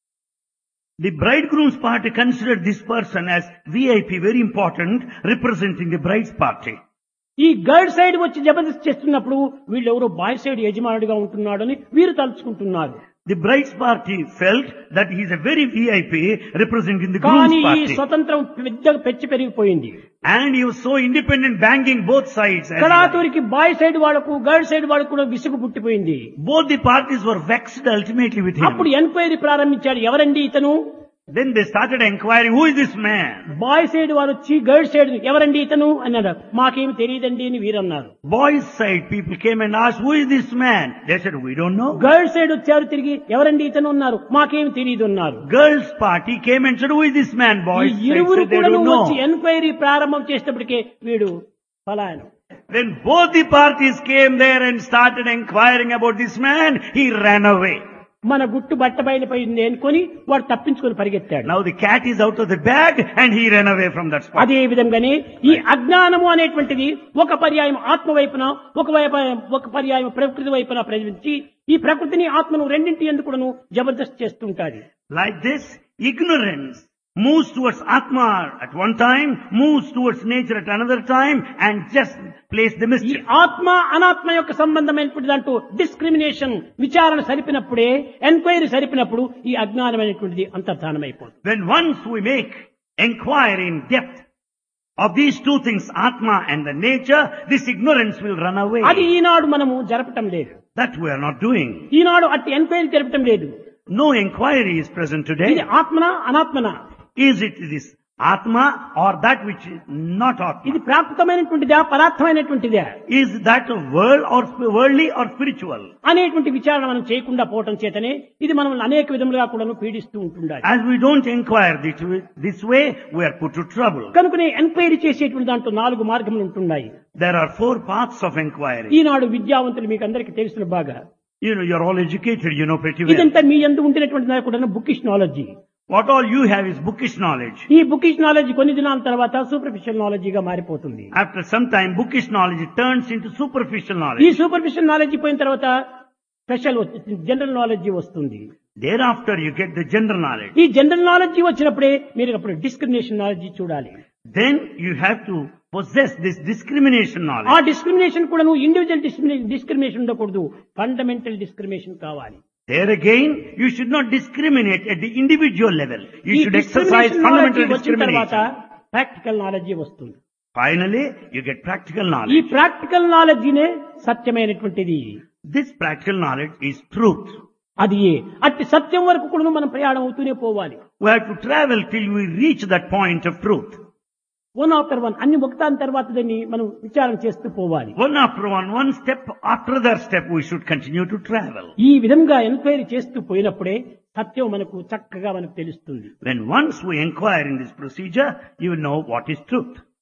The bridegroom's party considered this person as V I P, very important, representing the bride's party.
ఈ గర్ల్ సైడ్ వచ్చి జబర్దస్త్ చేస్తున్నప్పుడు వీళ్ళు ఎవరో బాయ్ సైడ్ యజమానుడిగా ఉంటున్నాడు అని వీరు తలుచుకుంటున్నారు.
The bride's party felt that he is a very V I P representing the
కానీ
groom's
ఈ
party.
స్వతంత్రం పెద్దగా పెంచి పెరిగిపోయింది.
And he was so independent, banging both sides. as well.
కళాతూరికి బాయ్ సైడ్ వాళ్ళకు గర్ల్ సైడ్ వాళ్ళకు కూడా విసుగు పుట్టిపోయింది.
Both the parties were vexed ultimately with
అప్పుడు
him.
ఎంక్వైరీ ప్రారంభించాడు. ఎవరండి ఇతను?
Then they started inquiring, who is this man?
Boy side వారు వచ్చి గర్ల్ సైడ్ ఎవరండి ఇతను అన్నారు. మాకేమి తెలియదండి అని వీరన్నారు.
Boys' side people came and asked, who is this man? They said, we don't know.
Girl side వచ్చారు తిరిగి ఎవరండి ఇతను అన్నారు. మాకేమి తెలియదు అన్నారు.
Girls' party came and said, who is this man?
ఈ
Boys' side
ఇరువురు
said, they
కూడా
don't
వచ్చి
know.
ఎంక్వైరీ ప్రారంభం చేసేటప్పటికే వీడు ఫలాయనం.
When both the parties came there and started inquiring about this man, he ran away.
మన గుట్టు బట్ట బయలుపోయింది అనుకొని వాడు తప్పించుకొని పరిగెత్తాడు.
Now the cat is out of the bag and he ran away from that spot.
అదే విధంగానే ఈ అజ్ఞానము అనేటువంటిది ఒక పర్యాయం ఆత్మ వైపున, ఒక వైపు ఒక పర్యాయం ప్రకృతి వైపున ప్రవేశించి ఈ ప్రకృతిని ఆత్మను రెండింటి ఎందుకును Jabardasth చేస్తుంటాది.
Like this, ignorance moves towards Atma at one time, moves towards nature at another time, and just plays the
ఈ
mischief.
ఆత్మ అనాత్మ యొక్క సంబంధమైనటువంటి దాంట్లో డిస్క్రిమినేషన్ విచారణ సరిపినప్పుడే, ఎంక్వైరీ సరిపినప్పుడు ఈ అజ్ఞానమైనటువంటిది అంతర్ధానమైపోతుంది.
When once we make inquiry in depth of these two things, Atma and the nature, this ignorance will run away.
అది ఈనాడు మనము జరపటం లేదు.
That we are not doing.
ఈనాడు అట్టి ఎంక్వైరీ జరపటం లేదు.
No inquiry is present
ఇది
today.
ఆత్మనా అనాత్మనా,
Is it this Atma or that which is not
ఇది
Atma?
ప్రాప్తమైనటువంటిదా పరార్థమైనటువంటిదా
Is that a world or sp- worldly or spiritual?
అనేటువంటి విచారణ మనం చేయకుండా పోవటం చేతనే ఇది మనం అనేక విధములుగా కూడా పీడిస్తూ ఉంటుండాలి.
As we don't inquire this way, this way, we are put to trouble.
కనుకనే ఎంక్వైరీ చేసేటువంటి దాంట్లో నాలుగు మార్గములు ఉంటున్నాయి.
There are four paths of inquiry.
ఈనాడు విద్యావంతులు మీకు అందరికీ తెలుసిన బాగా
You know, you're all educated, you know pretty well.
ఇదంతా మీ యందు ఉంటున్నటువంటి కూడా bookish knowledge.
What all you have is bookish knowledge.
ఈ బుకిష్ నాలెడ్జ్ కొన్ని దినాల తర్వాత సూపర్ఫిషియల్ నాలెడ్జిగా మారిపోతుంది.
After some time, bookish knowledge turns into superficial
ఈ
knowledge.
సూపర్ఫిషియల్ నాలెడ్జ్ పోయిన తర్వాత స్పెషల్ జనరల్ నాలెడ్జ్ వస్తుంది.
Thereafter, you get the general knowledge.
ఈ జనరల్ నాలెడ్జ్ వచ్చినప్పుడే మీరు అప్పుడు డిస్క్రిమినేషన్ నాలెడ్జ్ చూడాలి.
Then you have to possess this discrimination
ఆ
knowledge.
డిస్క్రిమినేషన్ కూడా నువ్వు ఇండివిజువల్ డిస్క్రిమినేషన్ ఉండకూడదు, ఫండమెంటల్ డిస్క్రిమినేషన్ కావాలి.
There again, you should not discriminate at the individual level. You
ఈ
should exercise
discrimination
fundamental
knowledge వచ్చిన తర్వాత
discrimination.
Practical knowledge వస్తుంది.
Finally, you get practical
ఈ
knowledge.
ప్రాక్టికల్ నాలెడ్జినే సత్యమైనటువంటిది.
This practical knowledge is truth.
అది ఏ అట్టి సత్యం వరకు కూడా మనం ప్రయాణం అవుతూనే పోవాలి.
We have to travel till we reach that point of truth.
One after one అన్ని ఒకదాని తర్వాత దాన్ని మనం విచారణ చేస్తూ పోవాలి.
One after one, one step after that step, we should continue to travel.
ఈ విధంగా ఎంక్వైరీ చేస్తూ పోయినప్పుడే సత్యం మనకు చక్కగా మనకు తెలుస్తుంది.
When once we inquire in this procedure, you will know what is truth.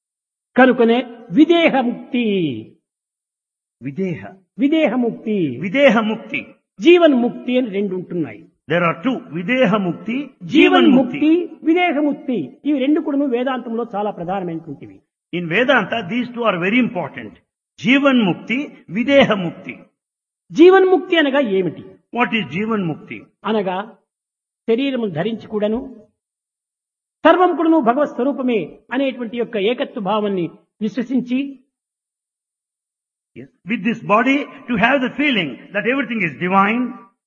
కనుకనే విదేహముక్తి
Videha.
విదేహముక్తి
Videha Mukti.
జీవన్ముక్తి అని రెండు ఉంటున్నాయి.
There are two. Videha Mukti, Jivan
జీవన్ముక్తి
Mukti.
విదేహముక్తి ఇవి రెండు కూడా వేదాంతంలో చాలా ప్రధానమైనటువంటివి.
In Vedanta, these two are very important. Jivan Mukti, Videha Mukti.
జీవన్ముక్తి అనగా ఏమిటి?
What is Jivan Mukti?
అనగా శరీరము ధరించి కూడాను సర్వం కూడాను భగవత్ స్వరూపమే అనేటువంటి యొక్క ఏకత్వ భావాన్ని విశ్వసించి
Yes. With this body, to have the feeling that everything is divine,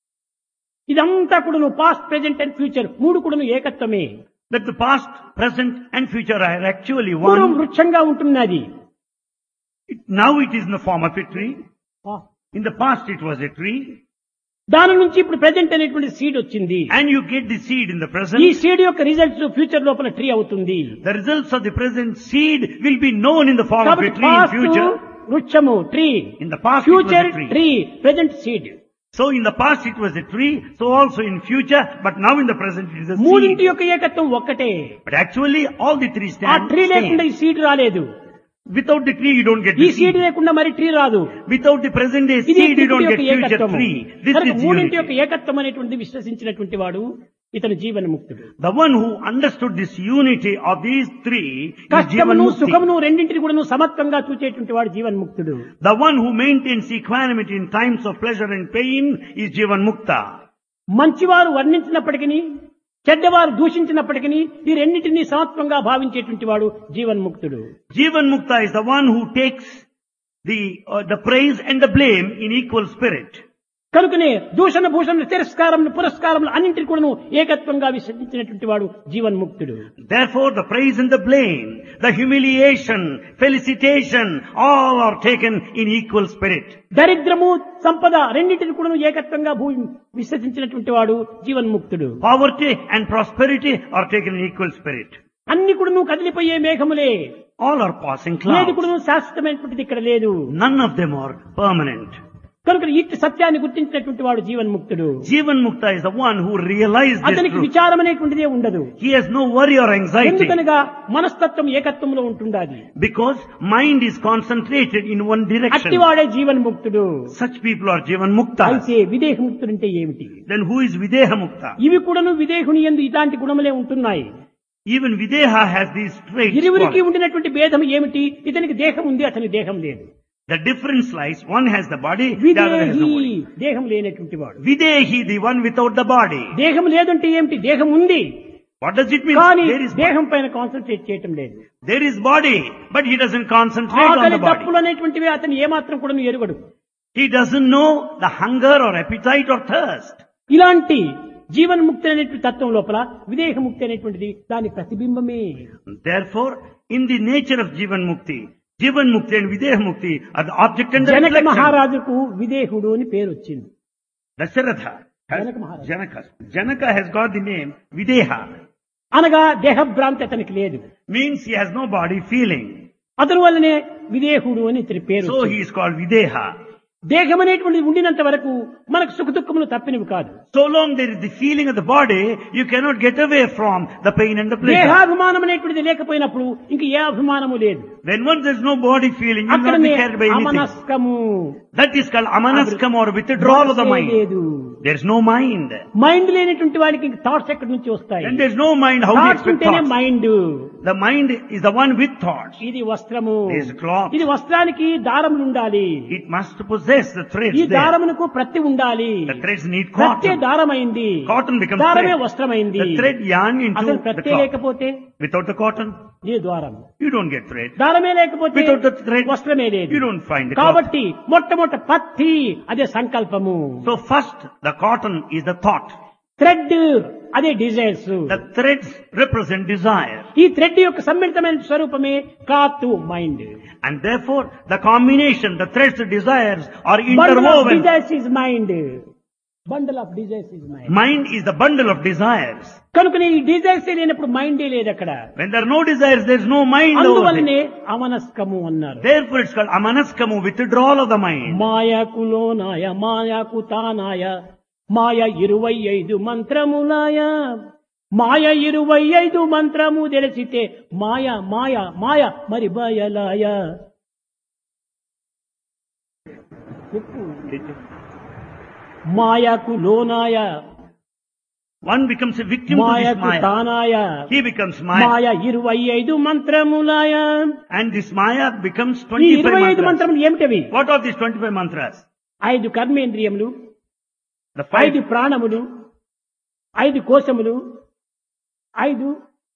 ఇదంతా కూడాను పాస్ట్ ప్రెజెంట్ అండ్ ఫ్యూచర్ మూడు కూడాను ఏకత్వమే.
that the past, present and future are actually
పూర్వం
one.
వృక్షంగా ఉంటున్నది.
It, now it is in the form of a tree. In the past it was a tree.
దాని నుంచి ఇప్పుడు present అనేటువంటి seed వచ్చింది.
And you get the seed in the
ఈ
present.
Seed యొక్క results future లోపల tree అవుతుంది.
The results of the present seed will be known in the form of a
కాబట్టి
tree in
పాస్ట్
future.
వృక్షము tree,
In the past it was
future
a tree.
Tree, present seed.
So in the past it was a tree, so also in future, but now in the present it is a
మూడింటి
seed.
యొక్క ఏకత్వం ఒక్కటే.
But actually all the three
ఆ
stand
tree లేకుండా
same.
ఈ seed రాలేదు.
Without the tree you don't get
ఈ
the
seed
seed.
లేకుండా మరి ట్రీ రాదు.
Without the present day
ఇది
seed you don't get
త్రిపుటి యొక్క
future
ఏకత్వము.
tree. This
కనుక
is
మూడింటి యొక్క
unity.
ఏకత్వం అనేటువంటి విశ్వసించినటువంటి వాడు ఇతను జీవన్ముక్తుడు.
The one who understood this unity of these three is
కష్టమును
Jivan
సుఖమును
Mukti.
రెండింటిని కూడా సమత్వంగా చూచేటువంటి వాడు జీవన్ముక్తుడు.
The one who maintains equanimity in times of pleasure and pain is Jivan Mukta.
మంచివారు వర్ణించినప్పటికీ చెడ్డవారు దూషించినప్పటికీ ఈ రెండింటినీ సమత్వంగా భావించేటువంటి వాడు జీవన్ముక్తుడు.
Jivan Mukta is the one who takes the, uh, the praise and the blame in equal spirit.
కనుకనే దూషణ భూషణ తిరస్కారం పురస్కారం అన్నింటినీ కూడా ఏకత్వంగా విశ్వసించినటువంటి వాడు జీవన్ముక్తుడు.
Therefore the praise and the blame, the humiliation, felicitation, all are taken in equal spirit.
దరిద్రము సంపద రెండింటిని కూడా ఏకత్వంగా భూ విశ్వసించినటువంటి వాడు జీవన్ముక్తుడు.
Poverty and prosperity are taken in equal spirit.
అన్ని కూడా కదిలిపోయే మేఘములే.
All are passing
ఏది
clouds.
కూడా శాశ్వతమైనటువంటిది ఇక్కడ లేదు.
None of them are permanent.
కనుక ఇట్టి సత్యాన్ని గుర్తించినటువంటి వాడు జీవన్ముక్తుడు.
Jivan Mukta is the one who realized this
అతనికి
truth.
విచారం అనేటువంటిదే ఉండదు.
He has no worry or anxiety
ఎందుకనగా మనస్తత్వం ఏకత్వంలో ఉంటుండాలి.
because mind is concentrated in one direction.
అట్టివాడే జీవన్ముక్తుడు.
Such people are Jivan Mukta.
అయితే విదేహముక్తుడు అంటే ఏమిటి?
Then who is Videha Mukta?
ఇవి కూడాను విదేహుని యందు ఇలాంటి గుణములే ఉంటున్నాయి.
Even Videha has these traits.
ఇరువురికి
qualities.
ఉండినటువంటి భేదం ఏమిటి? ఇతనికి దేహం ఉంది, అతని దేహం లేదు.
The difference lies, one has the body, the other has no
విదేహి
body.
దేహం లేనటువంటి వాడు.
Videhi, the one without the body.
దేహం లేదంటే ఏమిటి? దేహం ఉంది
What does it mean?
కానీ
There is body.
దేహం పైన కాన్సన్ట్రేట్ చేయటం లేదు.
There is body, but he doesn't concentrate on
ఆకలి
the body.
తప్పులు అనేటువంటివి అతను ఏమాత్రం కూడా ఎరుగడు.
He doesn't know the hunger or appetite or thirst.
ఇలాంటి జీవన్ముక్తి అనేటువంటి తత్వం లోపల విదేహముక్తి అనేటువంటిది దాని ప్రతిబింబమే.
Therefore, in the nature of Jivan Mukti, Jivan Mukti and Videha Mukti are the object and the
Janaka
reflection.
మహారాజుకు విదేహుడు అని పేరు వచ్చింది.
Dasharatha has,
Janaka Maharaj.
Janaka, Janaka has got the name Videha.
అనగా దేహభ్రాంతి అతనికి లేదు.
Means he has no body feeling.
అతని వల్లనే విదేహుడు అని ఇతని పేరు
So
వచ్చింది.
he is called Videha.
దేహం అనేటువంటిది ఉండినంత వరకు మనకు సుఖ దుఃఖములు తప్పినవి కాదు.
So long there is the feeling of the body, you cannot get away from the pain and the pleasure.
దేహాభిమానం అనేటువంటిది లేకపోయినప్పుడు ఇంక ఏ అభిమానము లేదు.
When once there is no body feeling, you will not
అక్కడనే
be carried by anything.
అమనస్కము
That is called amanaskam or withdrawal of the mind.
లేదు.
There is no mind.
Mind లేనటువంటి వాడికి థాట్స్ ఎక్కడి నుంచి వస్తాయి?
When there is no mind, how do you
thoughts
expect
ఉంటేనే
thoughts?
Mind.
The mind is the one with thoughts.
ఇది వస్త్రము.
This cloth.
ఇది వస్త్రానికి దారములు ఉండాలి.
It must possess the threads
ఈ
there.
దారమునకు ప్రత్తి ఉండాలి.
The threads need
ప్రత్తే
cotton.
దారమైంది.
Cotton becomes
దారమే
thread.
వస్త్రమైంది.
The thread yarn into
అసలు
the
ప్రత్తే
cloth.
లేకపోతే
Without the cotton,
ఈ ద్వారం.
you don't get thread.
దారమే లేకపోతే
Without the thread,
వస్త్రమే లేదు.
you don't find the cloth.
కాబట్టి మొట్టమొదట పత్తి అదే సంకల్పము.
So first, the cotton is the thought.
Thread అదే desires.
The threads represent desire.
ఈ థ్రెడ్ యొక్క సమ్మిళితమైన స్వరూపమే cloth mind.
And therefore, the combination, the threads, the desires are
bundle of
interwoven.
Desires is mind. Bundle of desires is mind.
Mind is the bundle of desires.
కనుక ఈ desires లేనప్పుడు మైండే లేదు అక్కడ.
When there are no desires, there is no mind over
అందువల్లనే
there.
అమనస్కము అన్నారు.
Therefore, it's called amanaskamu, withdrawal of the mind.
మాయాకులో నాయ మాయాకు తానాయ మాయ ఇరవై ఐదు మంత్రములాయ మాయ ఇరవై ఐదు మంత్రము తెలిసితే మాయ మాయ మాయ మరి బయలాయ. మాయకు లోనాయ,
One becomes a victim to this
మాయకు
Maya.
తానాయ.
He becomes Maya.
మాయ ఇరవై ఐదు మంత్రములాయ.
And this Maya becomes
ఈ
twenty-five
ఇరవై ఐదు
mantras.
మంత్రములు ఏమిటవి?
What are these twenty-five mantras?
ఐదు కర్మేంద్రియములు,
The five,
ఐదు ప్రాణములు, ఐదు కోశములు, ఐదు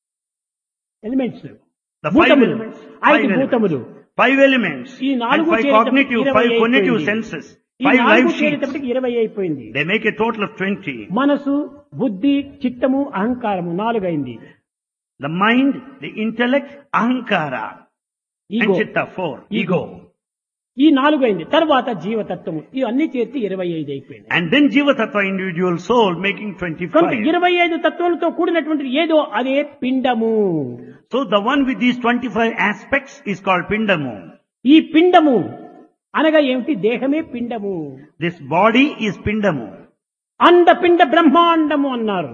ఎలిమెంట్స్,
the five
భూతములు,
elements. Five
ఐదు
elements.
భూతములు.
Five elements.
ఈ
And
నాలుగు
five
చేరేటప్పటికి
cognitive,
ఇరవై
five cognitive
అయిపోయింది.
senses.
ఈ
Five
నాలుగు
life sheets.
చేరేటప్పటికి ఇరవై అయిపోయింది.
They make a total of twenty.
మనసు, బుద్ధి, చిత్తము, అహంకారము నాలుగైంది.
The mind, the intellect, ahankara. And
ego,
chitta, four.
Ego.
Ego.
ఈ నాలుగైంది. తర్వాత జీవతత్వము, ఇవన్నీ చేర్చి ఇరవై ఐదు అయిపోయింది.
And then Jiva Tattva, individual soul, making
కనుక
twenty-five.
ఇరవై ఐదు తత్వాలతో కూడినటువంటి ఏదో అదే పిండము.
So the one with these twenty-five aspects is called Pindamu.
ఈ పిండము అనగా ఏమిటి? దేహమే పిండము.
This body is Pindamu.
అండపిండ బ్రహ్మాండము అన్నారు.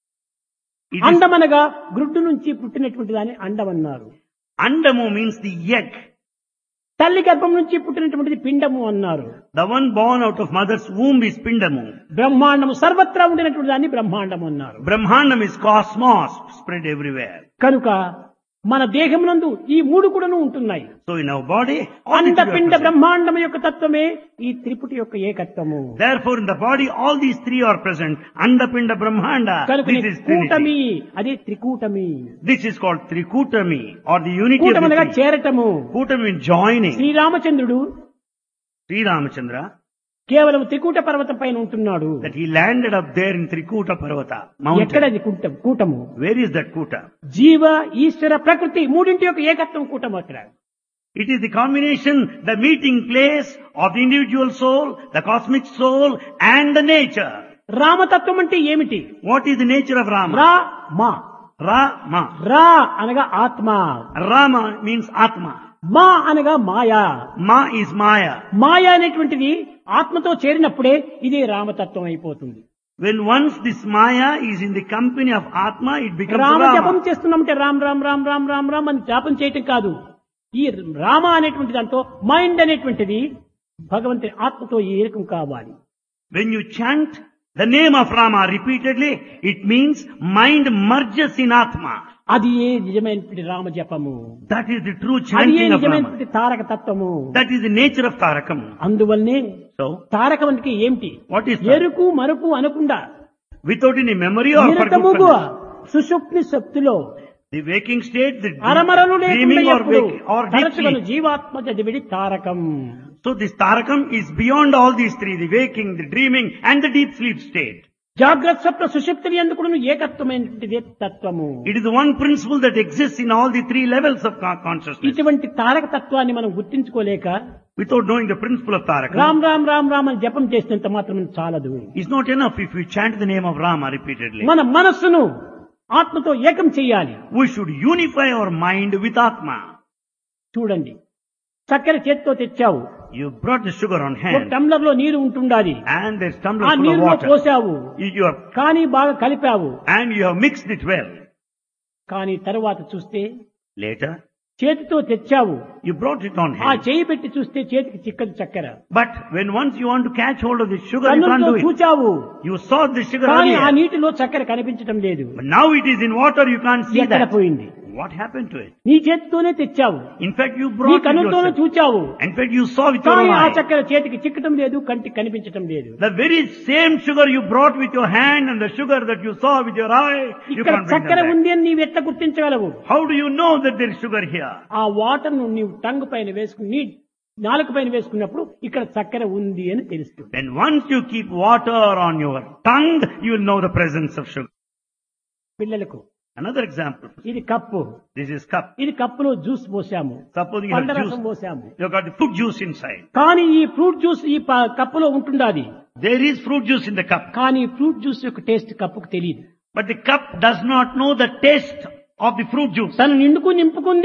It is,
అండమనగా గ్రుడ్డు నుంచి పుట్టినటువంటి దాన్ని అండం అన్నారు.
Andamu means the egg.
తల్లి గర్భం నుంచి పుట్టినటువంటిది పిండము అన్నారు.
The one born out of mother's womb is Pindamu.
బ్రహ్మాండము సర్వత్రా ఉండినటువంటి దాన్ని బ్రహ్మాండము అన్నారు.
Brahmandam is cosmos, spread everywhere.
కనుక మన దేహమునందు ఈ మూడు కూడాను ఉంటున్నాయి.
So in our body, all the three are
అండపిండ
present.
బ్రహ్మాండము యొక్క తత్వమే ఈ త్రిపుటి యొక్క ఏకత్వము.
Therefore in the body, all these three are present. Andapinda Brahmanda.
కనుక
This is
కూటమి,
Trinity.
అదే త్రికూటమి.
This is called Trikutami, or the unity of
కూటమనగా
the three.
చేరటము.
Kutami means joining.
శ్రీరామచంద్రుడు
Sri Ramachandra,
కేవలం త్రికూట పర్వతం పైన ఉంటున్నాడు.
that he landed up there in Trikuta Parvata mountain.
ఎక్కడది కూటం కూటము?
Where is that Kuta?
జీవ, ఈశ్వర, ప్రకృతి మూడింటి యొక్క ఏకత్వం కూటం అక్కడ.
It is the combination, the meeting place of the individual soul, the cosmic soul, and the nature.
రామతత్వం అంటే ఏమిటి?
What is the nature of Rama?
రా మా.
Rama.
రా అనగా ఆత్మ,
Rama means Atma.
మా అనగా మాయా.
Ma is Maya.
మాయ అనేటువంటిది ఆత్మతో చేరినప్పుడే ఇది రామతత్వం అయిపోతుంది.
When once this Maya is in the company of Atma, it becomes
Rama జపం
Rama.
చేస్తున్నామంటే రామ్ రామ్ రామ్ రామ్ రామ్ రామ్ అని జపం చేయటం కాదు. ఈ రామ అనేటువంటి దాంతో మైండ్ అనేటువంటిది భగవంతుని ఆత్మతో ఏకం కావాలి.
When you chant the name of Rama repeatedly, it means mind merges in Atma.
అది ఏ నిజమైనటువంటి రామ జపము.
That is the true
అది ఏ
chanting of Rama.
నిజమైనటువంటి తారక తత్వము.
That is the nature of Tarakam.
అందువల్లనే
So,
తారకం అంటే ఏమిటి?
what is that?
ఎరుకు మరుపు అనకుండా
Without any memory or
నిరతముగా
forgetfulness.
సుషుప్తి శక్తిలో
The waking state, the
అరమరలు
dreaming
లేకుండా
or
ఎప్పుడు
waking or deep
తరచుగను
sleep.
జీవాత్మ చదివిడి Tarakam.
So this Tarakam is beyond all these three, the waking, the dreaming and the deep sleep state.
జాగ్రత్త స్వప్న సుషుప్తులు ఎందుకు ఏకత్వమైనటువంటిది తత్వము.
It is the one principle that exists in all the three levels of con- consciousness.
ఇటువంటి తారక తత్వాన్ని మనం గుర్తించుకోలేక
Without knowing the principle of Tarakam,
Ram Ram Ram Ram అని జపం చేసినంత మాత్రం చాలదు.
it's not enough if we chant the name of Rama repeatedly.
మన మనస్సును ఆత్మతో ఏకం చేయాలి.
We should unify our mind with Atma.
చూడండి, చక్కెర చేతితో తెచ్చావు,
You brought the sugar on
ఒక
hand
టంబ్లర్ లో నీరు ఉంటుండాలి,
and there's
ఆ
tumbler full of
నీరులో
water.
పోసావు,
You, you have,
కానీ బాగా కలిపావు.
and you have mixed it well.
కానీ తరువాత చూస్తే
Later,
చేతితో తెచ్చావు,
you brought it on
ఆ
hand.
చేయి పెట్టి చూస్తే చేతికి చిక్కదు చక్కెర.
But when once you want to catch hold of the sugar, you can't
కన్నులతో
do it.
చూచావు,
You saw the sugar
కానీ ఆ
earlier.
నీటిలో చక్కెర కనిపించటం లేదు.
But now it is in water, you can't see
ఎక్కడ
that.
పోయింది?
What happened to it?
నీ చేతితోనే తెచ్చావు,
In fact, you
నీ
brought it
కన్నులతోనే
yourself.
చూచావు,
In fact, you saw with your
కానీ
own
ఆ
eye.
చక్కెర చేతికి చిక్కటం లేదు, కంటికి కనిపించటం లేదు.
The very same sugar you brought with your hand and the sugar that you saw with your eye, you
ఇక్కడ
can't bring
చక్కెర
them back.
ఉంది అని నీవు ఎట్లా గుర్తించగలవు?
How do you know that there is sugar here?
ఆ water ను నీవు టంగ్ పైన వేసుకుని నీ నాలుక పైన వేసుకున్నప్పుడు ఇక్కడ చక్కెర ఉంది అని తెలుస్తుంది.
Then once you keep water on your tongue, you will know the presence of sugar.
పిల్లలకు
Another example.
ఇది కప్పు,
This is cup.
ఇది కప్పులో జ్యూస్ పోసాము,
Suppose you have
పండ్ల రసం
juice.
పోసాము,
You have got the fruit juice inside.
కానీ ఈ fruit juice ఈ ప- కప్పులో ఉంటుండాది,
There is fruit juice in the cup.
కానీ ఫ్రూట్ జ్యూస్ యొక్క టేస్ట్ కప్పుకు తెలియదు.
But the cup does not know the taste of the fruit juice.
తను నిండుకు నింపుకుంది,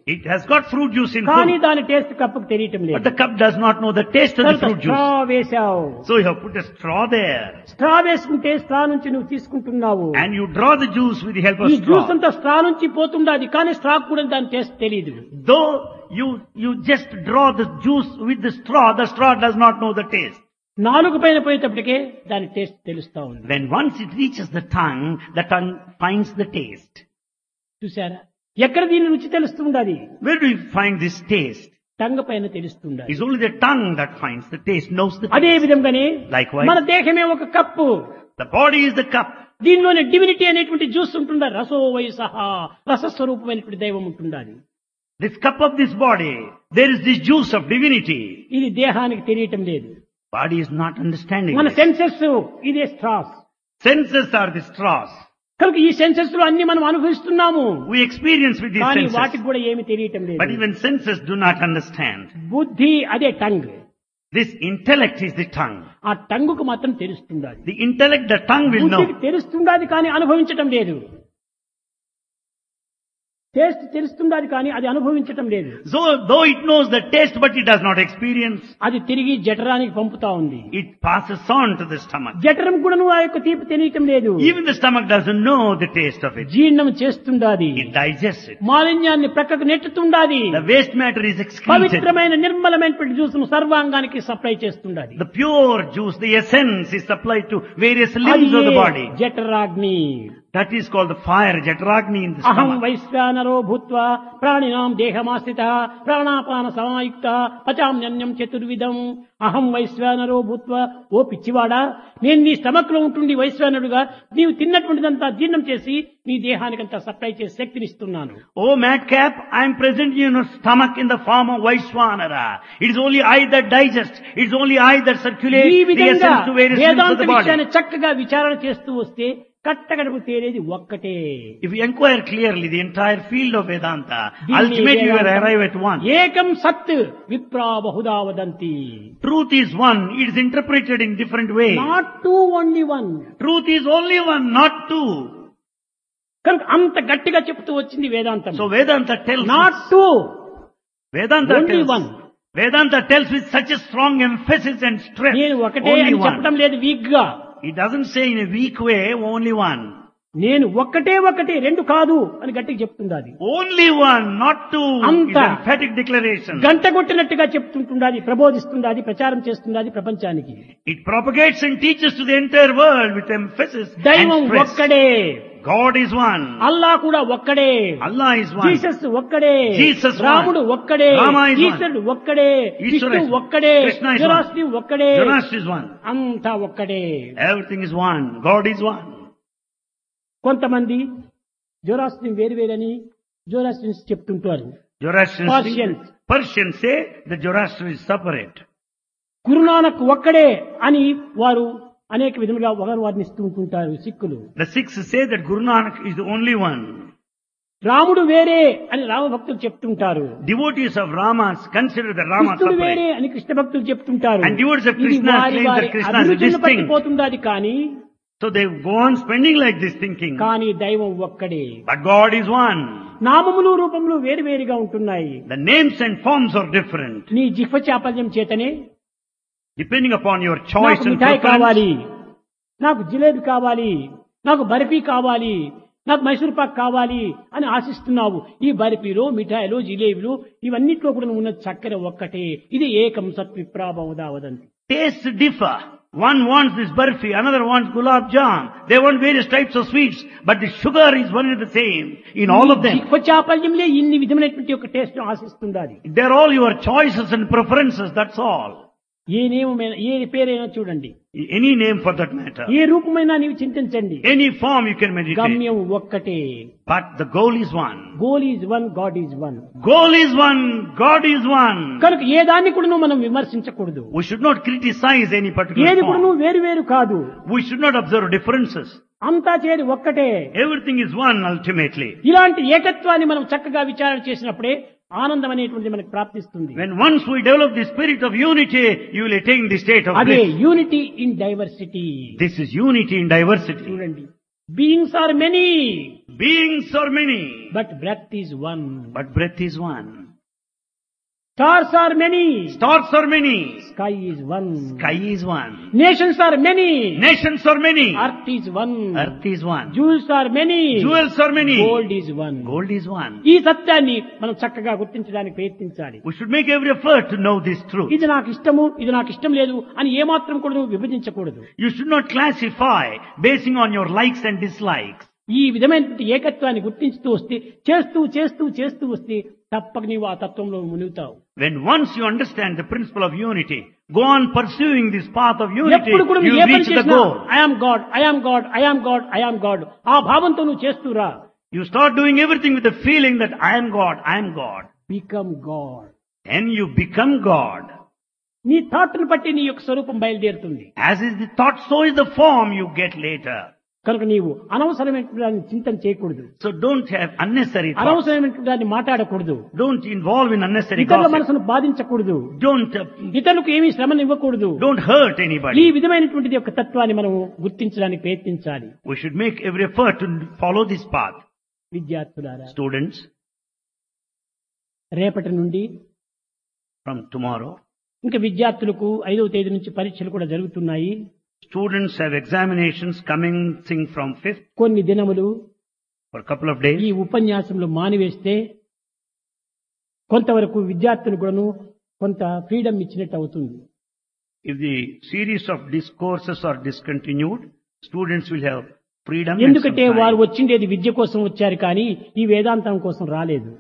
It has got fruit juice in
కానీ
fruit.
దాని టేస్ట్ కప్పుకు తెలియటం
But
లేదు.
the cup does not know the taste of the fruit
straw
juice.
వేశావు.
So you have put a straw there.
Straw వేసుకుంటే స్ట్రా నుంచి నువ్వు తీసుకుంటున్నావు.
And you draw the juice with the help of
ఈ juice
straw.
అంతా straw నుంచి పోతుండాది కానీ స్ట్రా కూడా దాని టేస్ట్ తెలియదు.
Though you, you just draw the juice with the straw, the straw does not know the taste.
నాలుగు పైన పోయేటప్పటికే దాని టేస్ట్ తెలుస్తా ఉంది.
When once it reaches the tongue, the tongue finds the taste.
చూసారా ఎక్కడ దీని రుచి తెలుస్తుండాది?
Where do you find this taste?
టంగ పైన తెలుస్తుండాది.
It's only the tongue that finds the taste, knows the
అదే
taste.
విధంగానే
Likewise,
మన దేహమే ఒక కప్పు.
the body is the cup.
దీనిలోని డివినిటీ అనేటువంటి జ్యూస్ ఉంటుందా? రసో వయసహ రసస్వరూపమైనటువంటి దైవం ఉంటుండాలి.
This cup of this body, there is this juice of divinity.
ఇది దేహానికి తెలియటం లేదు.
Body is not understanding
మన
this.
సెన్సెస్ ఇదే straws.
Senses are the straws.
కనుక ఈ సెన్సెస్ లో అన్ని మనం అనుభవిస్తున్నాము.
We experience with these
కానీ
senses.
వాటికి కూడా ఏమి తెలియటం
But
లేదు.
even senses do not understand.
బుద్ధి అదే tongue.
This intellect is the tongue.
ఆ టంగుకు మాత్రం తెలుస్తుండాలి.
The intellect, the tongue will know.
బుద్ధికి తెలుస్తుండాది కానీ అనుభవించటం లేదు. టేస్ట్ తెలుస్తుండాది కానీ అది అనుభవించటం లేదు.
So, though it knows the taste, but it does not experience,
అది తిరిగి జఠరానికి పంపుతా ఉంది.
it passes on to the stomach.
జఠరం కూడా ఆ యొక్క తీపి తెలియటం లేదు.
Even the stomach doesn't know the taste of it.
జీర్ణం చేస్తుండాది.
It digests it.
మాలిన్యాన్ని ప్రక్కకు నెట్టుతుండాది.
The waste matter is excreted.
పవిత్రమైన నిర్మలమైనటువంటి జ్యూస్ను సర్వాంగానికి సప్లై చేస్తుండాది.
The pure juice, the essence is supplied to various
అది
limbs of the body.
జఠరాగ్ని.
That is called the fire, Jatragni in the
అహం
stomach.
వైశ్వానరో భూత్వా ప్రాణినాం దేహమాశ్రిత ప్రాణాపాన సమాయుక్త పచామ్యన్యం చతుర్విధం. అహం వైశ్వానరో భూత్వా, ఓ పిచ్చివాడా, నేను నీ స్టమక్ లో ఉంటుండి వైశ్వానరుడుగా నీవు తిన్నటువంటిదంతా జీర్ణం చేసి నీ దేహానికంతా సప్లై చేసి శక్తినిస్తున్నాను.
Oh madcap, I am present in your stomach in the form of Vaishwanara. It is only I that digest. It is only I that
ఈ
circulate the
విధంగా
essence to various limbs
Vedanta
of the body.
విషయాన్ని చక్కగా విచారణ చేస్తూ వస్తే కట్టగడపు తేలేది ఒక్కటే.
If you inquire clearly the entire field of Vedanta,
దీన్ని
ultimately you will
Vedantam
arrive at one.
ఏకం సత్ విప్రా బహుదా వదంతి.
Truth is one. It is interpreted in different ways.
Not two only one.
Truth is only one, not two.
కనుక అంత గట్టిగా చెప్తూ వచ్చింది వేదాంతం.
So Vedanta tells
not
us-
two
Vedanta
only
tells
one.
Vedanta tells with such a strong emphasis and stress.
నేను ఒకటే
Only
అని
one.
చెప్పడం లేదు వీక్ గా.
It doesn't say in a weak way, only one.
నేను ఒక్కటే ఒకటి రెండు కాదు అని గట్టిగా చెప్తుంది అది.
Only one, not two.
అంత
It's emphatic declaration.
గంట కొట్టినట్టుగా చెప్తుంటుంది, ప్రబోధిస్తుంది, అది ప్రచారం చేస్తుంది ప్రపంచానికి.
It propagates and teaches to the entire world with emphasis
దైవం
and stress.
ఒక్కడే.
God is one.
అల్లా కూడా ఒక్కడే.
Allah is one.
జీసస్ ఒక్కడే.
Jesus one.
రాముడు ఒక్కడే.
Rama is one.
ఈశ్వరుడు ఒక్కడే.
ఈశ్వరుడు
విష్ణు ఒక్కడే.
Krishna is one.
జరాస్ని ఒక్కడే.
Zoroaster is one.
అంతా ఒక్కడే.
Everything is one. God is one.
కొంతమంది జోరాస్ట్ని వేరు వేరని జోరాస్ట్రియన్స్ చెప్తుంటారు.
Zoroastrians
Persians.
Persians say the Zoroaster is separate.
Guru Nanak ఒక్కడే అని వారు అనేక విధములుగా ఒకరు వర్ణిస్తూ ఉంటుంటారు సిక్కులు.
The Sikhs say that Guru Nanak is the only one.
రాముడు వేరే అని రామ భక్తులు చెప్తుంటారు.
Devotees of Ramas consider the Rama
కృష్ణుడు వేరే
separate.
అని కృష్ణ భక్తులు చెప్తుంటారు.
And devotees of
ఇది
Krishna
వారి
claim that
వారి
Krishna is
అభిరుచులను
distinct.
పట్టిపోతుంది అది కానీ
So they go on spending like this thinking.
కానీ దైవం ఒక్కడే.
But God is one.
నామములు రూపములు వేరు వేరుగా ఉంటున్నాయి.
The names and forms are different.
నీ జిహ్వ చాపల్యం చేతనే
Depending upon your choice
నాకు
and
మిఠాయి కావాలి,
preference.
నాకు జిలేబీ కావాలి, నాకు బర్ఫీ కావాలి, నాకు మైసూర్ పాక్ కావాలి అని ఆశిస్తున్నావు. ఈ బర్ఫీలో మిఠాయిలో జిలేబీలు ఇవన్నిట్లో కూడా ఉన్న చక్కెర ఒక్కటే. ఇది ఏకం సత్విప్రాభవదా వదంతి.
Tastes differ. One wants this barfi, another wants gulab jam. They want various types of sweets, but the sugar is one and the same in all of them.
జిహ్వ చాపల్యంలో ఇన్ని విధమైనటువంటి ఒక టేస్ట్ ఆశిస్తుంది.
They're all your choices and preferences, that's all.
ఏ నియమమైనా ఏ పేరైనా చూడండి,
Any name for that matter.
ఏ రూపమైనా నీవు చింతించండి,
Any form you can meditate.
గమ్యం ఒక్కటే.
But the goal is one.
Goal is one, God is one.
Goal is one, God is one.
కనుక ఏ దాన్ని కూడా మనం విమర్శించకూడదు.
We should not criticize any particular
ఏది కూడా
form.
వేరు వేరు కాదు.
We should not observe differences.
అంతా చేరి ఒక్కటే.
Everything is one ultimately.
ఇలాంటి ఏకత్వాన్ని మనం చక్కగా విచారణ చేసినప్పుడే ఆనందం అనేటువంటిది మనకు ప్రాప్తిస్తుంది.
When once we develop the spirit of unity, you will attain the state of
అదే
bliss.
Unity in diversity.
This is unity in diversity.
చూడండి, Beings are many,
Beings are many,
but breath is one.
but breath is one.
Stars are many,
Stars are many,
sky is one.
sky is one.
Nations are many,
Nations are many,
earth is one.
earth is one.
Jewels are many,
Jewels are many,
gold is one.
gold is one.
ఈ సత్యాన్ని మనం చక్కగా గుర్తించడానికి ప్రయత్నించాలి.
We should make every effort to know this truth.
ఇది నాకు ఇష్టము, ఇది నాకు ఇష్టం లేదు అని ఏమాత్రం కూడా నువ్వు విభజించకూడదు.
You should not classify basing on your likes and dislikes.
ఈ విధమైనటువంటి ఏకత్వాన్ని గుర్తించుతూ వస్తే, చేస్తూ చేస్తూ చేస్తూ వస్తే తప్పక నీవు ఆ తత్వంలో మునుగుతావు.
When once you understand the principle of unity, go on pursuing this path of unity,
ఎప్పుడు కూడా
you
నువ్వు ఏ పని
reach the
చేసినా
goal.
I am God, I am God, I am God, I am God ఆ భావంతో నువ్వు చేస్తూరా.
You start doing everything with the feeling that I am God, I am God.
Become God.
Then you become God.
నీ thought ను బట్టి నీ యొక్క స్వరూపం బయలుదేరుతుంది.
As is the thought, so is the form you get later.
కనుక నీవు అనవసరమైన దాన్ని చింతన చేయకూడదు.
So don't have unnecessary thoughts.
అనవసరమైన దాన్ని మాట్లాడకూడదు.
Don't involve in unnecessary
ఇతరుల
gossip.
మనసును బాధించకూడదు.
Don't, uh,
ఇతరులకు ఏమీ శ్రమను ఇవ్వకూడదు.
don't hurt
ఈ
anybody.
విధమైనటువంటి యొక్క తత్వాన్ని మనం గుర్తించడానికి ప్రయత్నించాలి.
We should make every effort to follow this path.
విద్యార్థులారా,
Students,
రేపటి నుండి
from tomorrow,
ఇంకా విద్యార్థులకు ఐదవ తేదీ నుంచి పరీక్షలు కూడా జరుగుతున్నాయి.
students have examinations commencing from fifth
కొన్ని దినములు
for a couple of days.
ఈ ఉపన్యాసంలో మానివేస్తే కొంతవరకు విద్యార్థులు కూడాను కొంత ఫ్రీడమ్ ఇచ్చినట్టు అవుతుంది.
If the series of discourses are discontinued, students will have freedom. and
ఎందుకంటే
some
వారు
time.
వచ్చిండేది విద్య కోసం వచ్చారు కానీ ఈ వేదాంతం కోసం రాలేదు.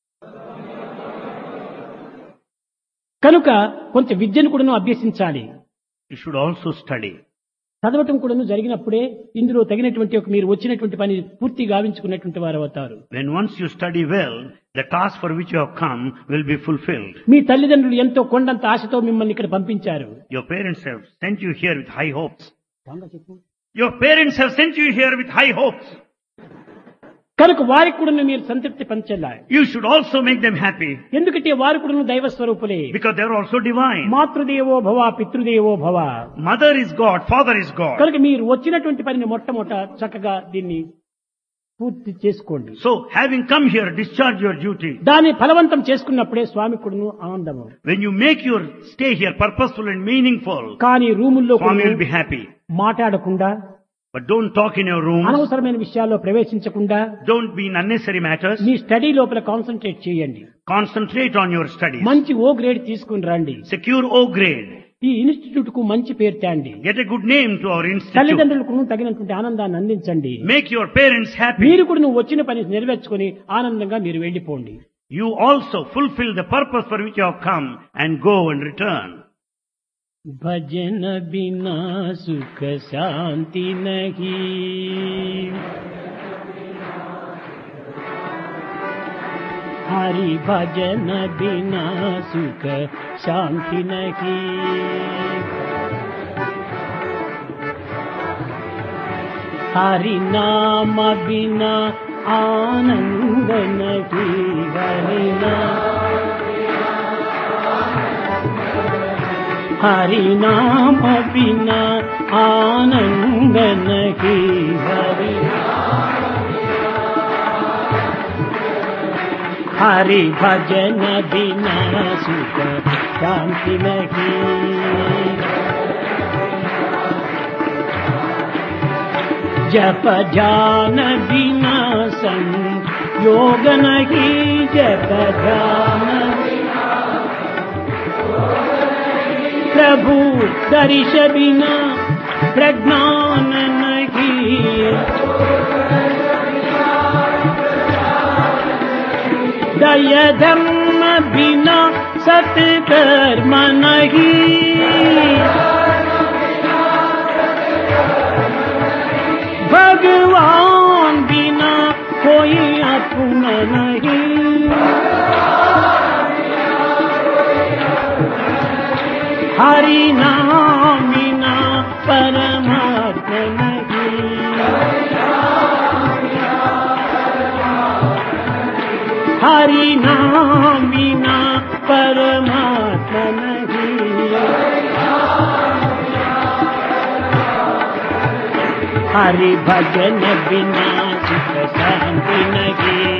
కనుక కొంత విద్యను కూడాను అభ్యసించాలి.
You should also study.
చదవటం కూడాను జరిగినప్పుడే ఇందులో తగినటువంటి ఒక మీరు వచ్చినటువంటి పని పూర్తి గావించుకున్నటువంటి వారు అవుతారు.
When once you study well, the task for which you have come will be fulfilled.
మీ తల్లిదండ్రులు ఎంతో కొండంత ఆశతో మిమ్మల్ని ఇక్కడ పంపించారు.
Your parents have sent you here with high hopes.
బాగా చెప్పు.
Your parents have sent you here with high hopes.
కనుక వారికి కూడా మీరు సంతృప్తి పంచాలి.
You should also make them happy
ఎందుకంటే వారు కూడా దైవ స్వరూపులే.
because they are also divine.
మాతృదేవో భవ, పితృదేవో భవ.
Mother is God, father is God.
కనుక మీరు వచ్చినటువంటి పనిని మొట్టమొదట చక్కగా దీన్ని పూర్తి చేసుకోండి.
So, having come here, discharge your duty.
దాన్ని ఫలవంతం చేసుకున్నప్పుడే స్వామి కూడాను ఆనందము.
When you make your stay here purposeful and meaningful,
కానీ రూముల్లో
Swami will be happy.
మాట్లాడకుండా,
But don't talk in your rooms.
అనవసరమైన విషయాల్లో ప్రవేశించకుండా
Don't be in unnecessary matters.
మీ study లోపల కాన్సన్ట్రేట్ చేయండి.
Concentrate on your studies.
మంచి ఓ గ్రేడ్ తీసుకుని రండి.
Secure O grade.
ఈ ఇన్స్టిట్యూట్ కు మంచి పేరు తేండి.
Get a good name to our institute.
తల్లిదండ్రులకు తగినటువంటి ఆనందాన్ని అందించండి.
Make your parents happy.
మీరు కూడా నువ్వు వచ్చిన పని నెరవేర్చుకుని ఆనందంగా మీరు వెళ్ళిపోండి.
You also fulfill the purpose for which you have come and go and return.
भजन बिना सुख शांति नहीं, हरि भजन बिना सुख शांति नहीं, हरि नाम बिना आनंद नहीं, हरि नाम हरि नाम बिना आनंद नहीं, हरि हरि भजन बिना सुख शांति नहीं, जप ध्यान बिना संयोग नहीं, जप ध्यान प्रभु दर्श बिना प्रज्ञान नहीं, दय धर्म बिना सत्कर्म नहीं, भगवान बिना कोई अपना नहीं, हरि नाम बिना परमात्मा नहीं, हरि नाम बिना परमात्मा नहीं, हरि भजन बिना सुख शांति नहीं,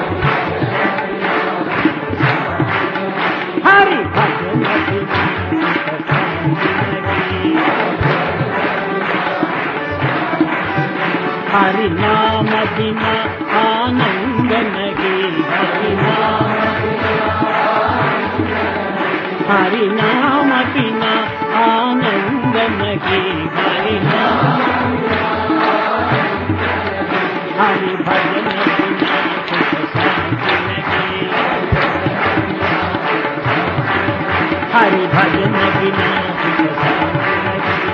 हरि भजन बिना सुख शांति नहीं, हरि नाम बिना आनंद नहीं, हरि नाम हरि नाम बिना आनंद नहीं, हरि नाम हरि भजन बिना सुख शांति नहीं, हरि भजन बिना सुख शांति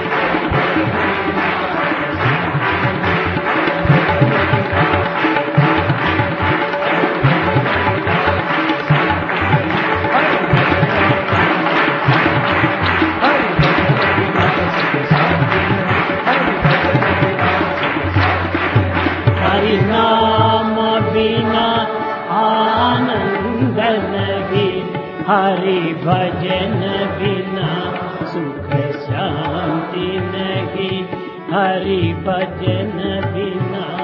हरि नाम बिना आनंद नहीं, हरि भजन बिना सुख शांति नहीं, हरि भजन बिना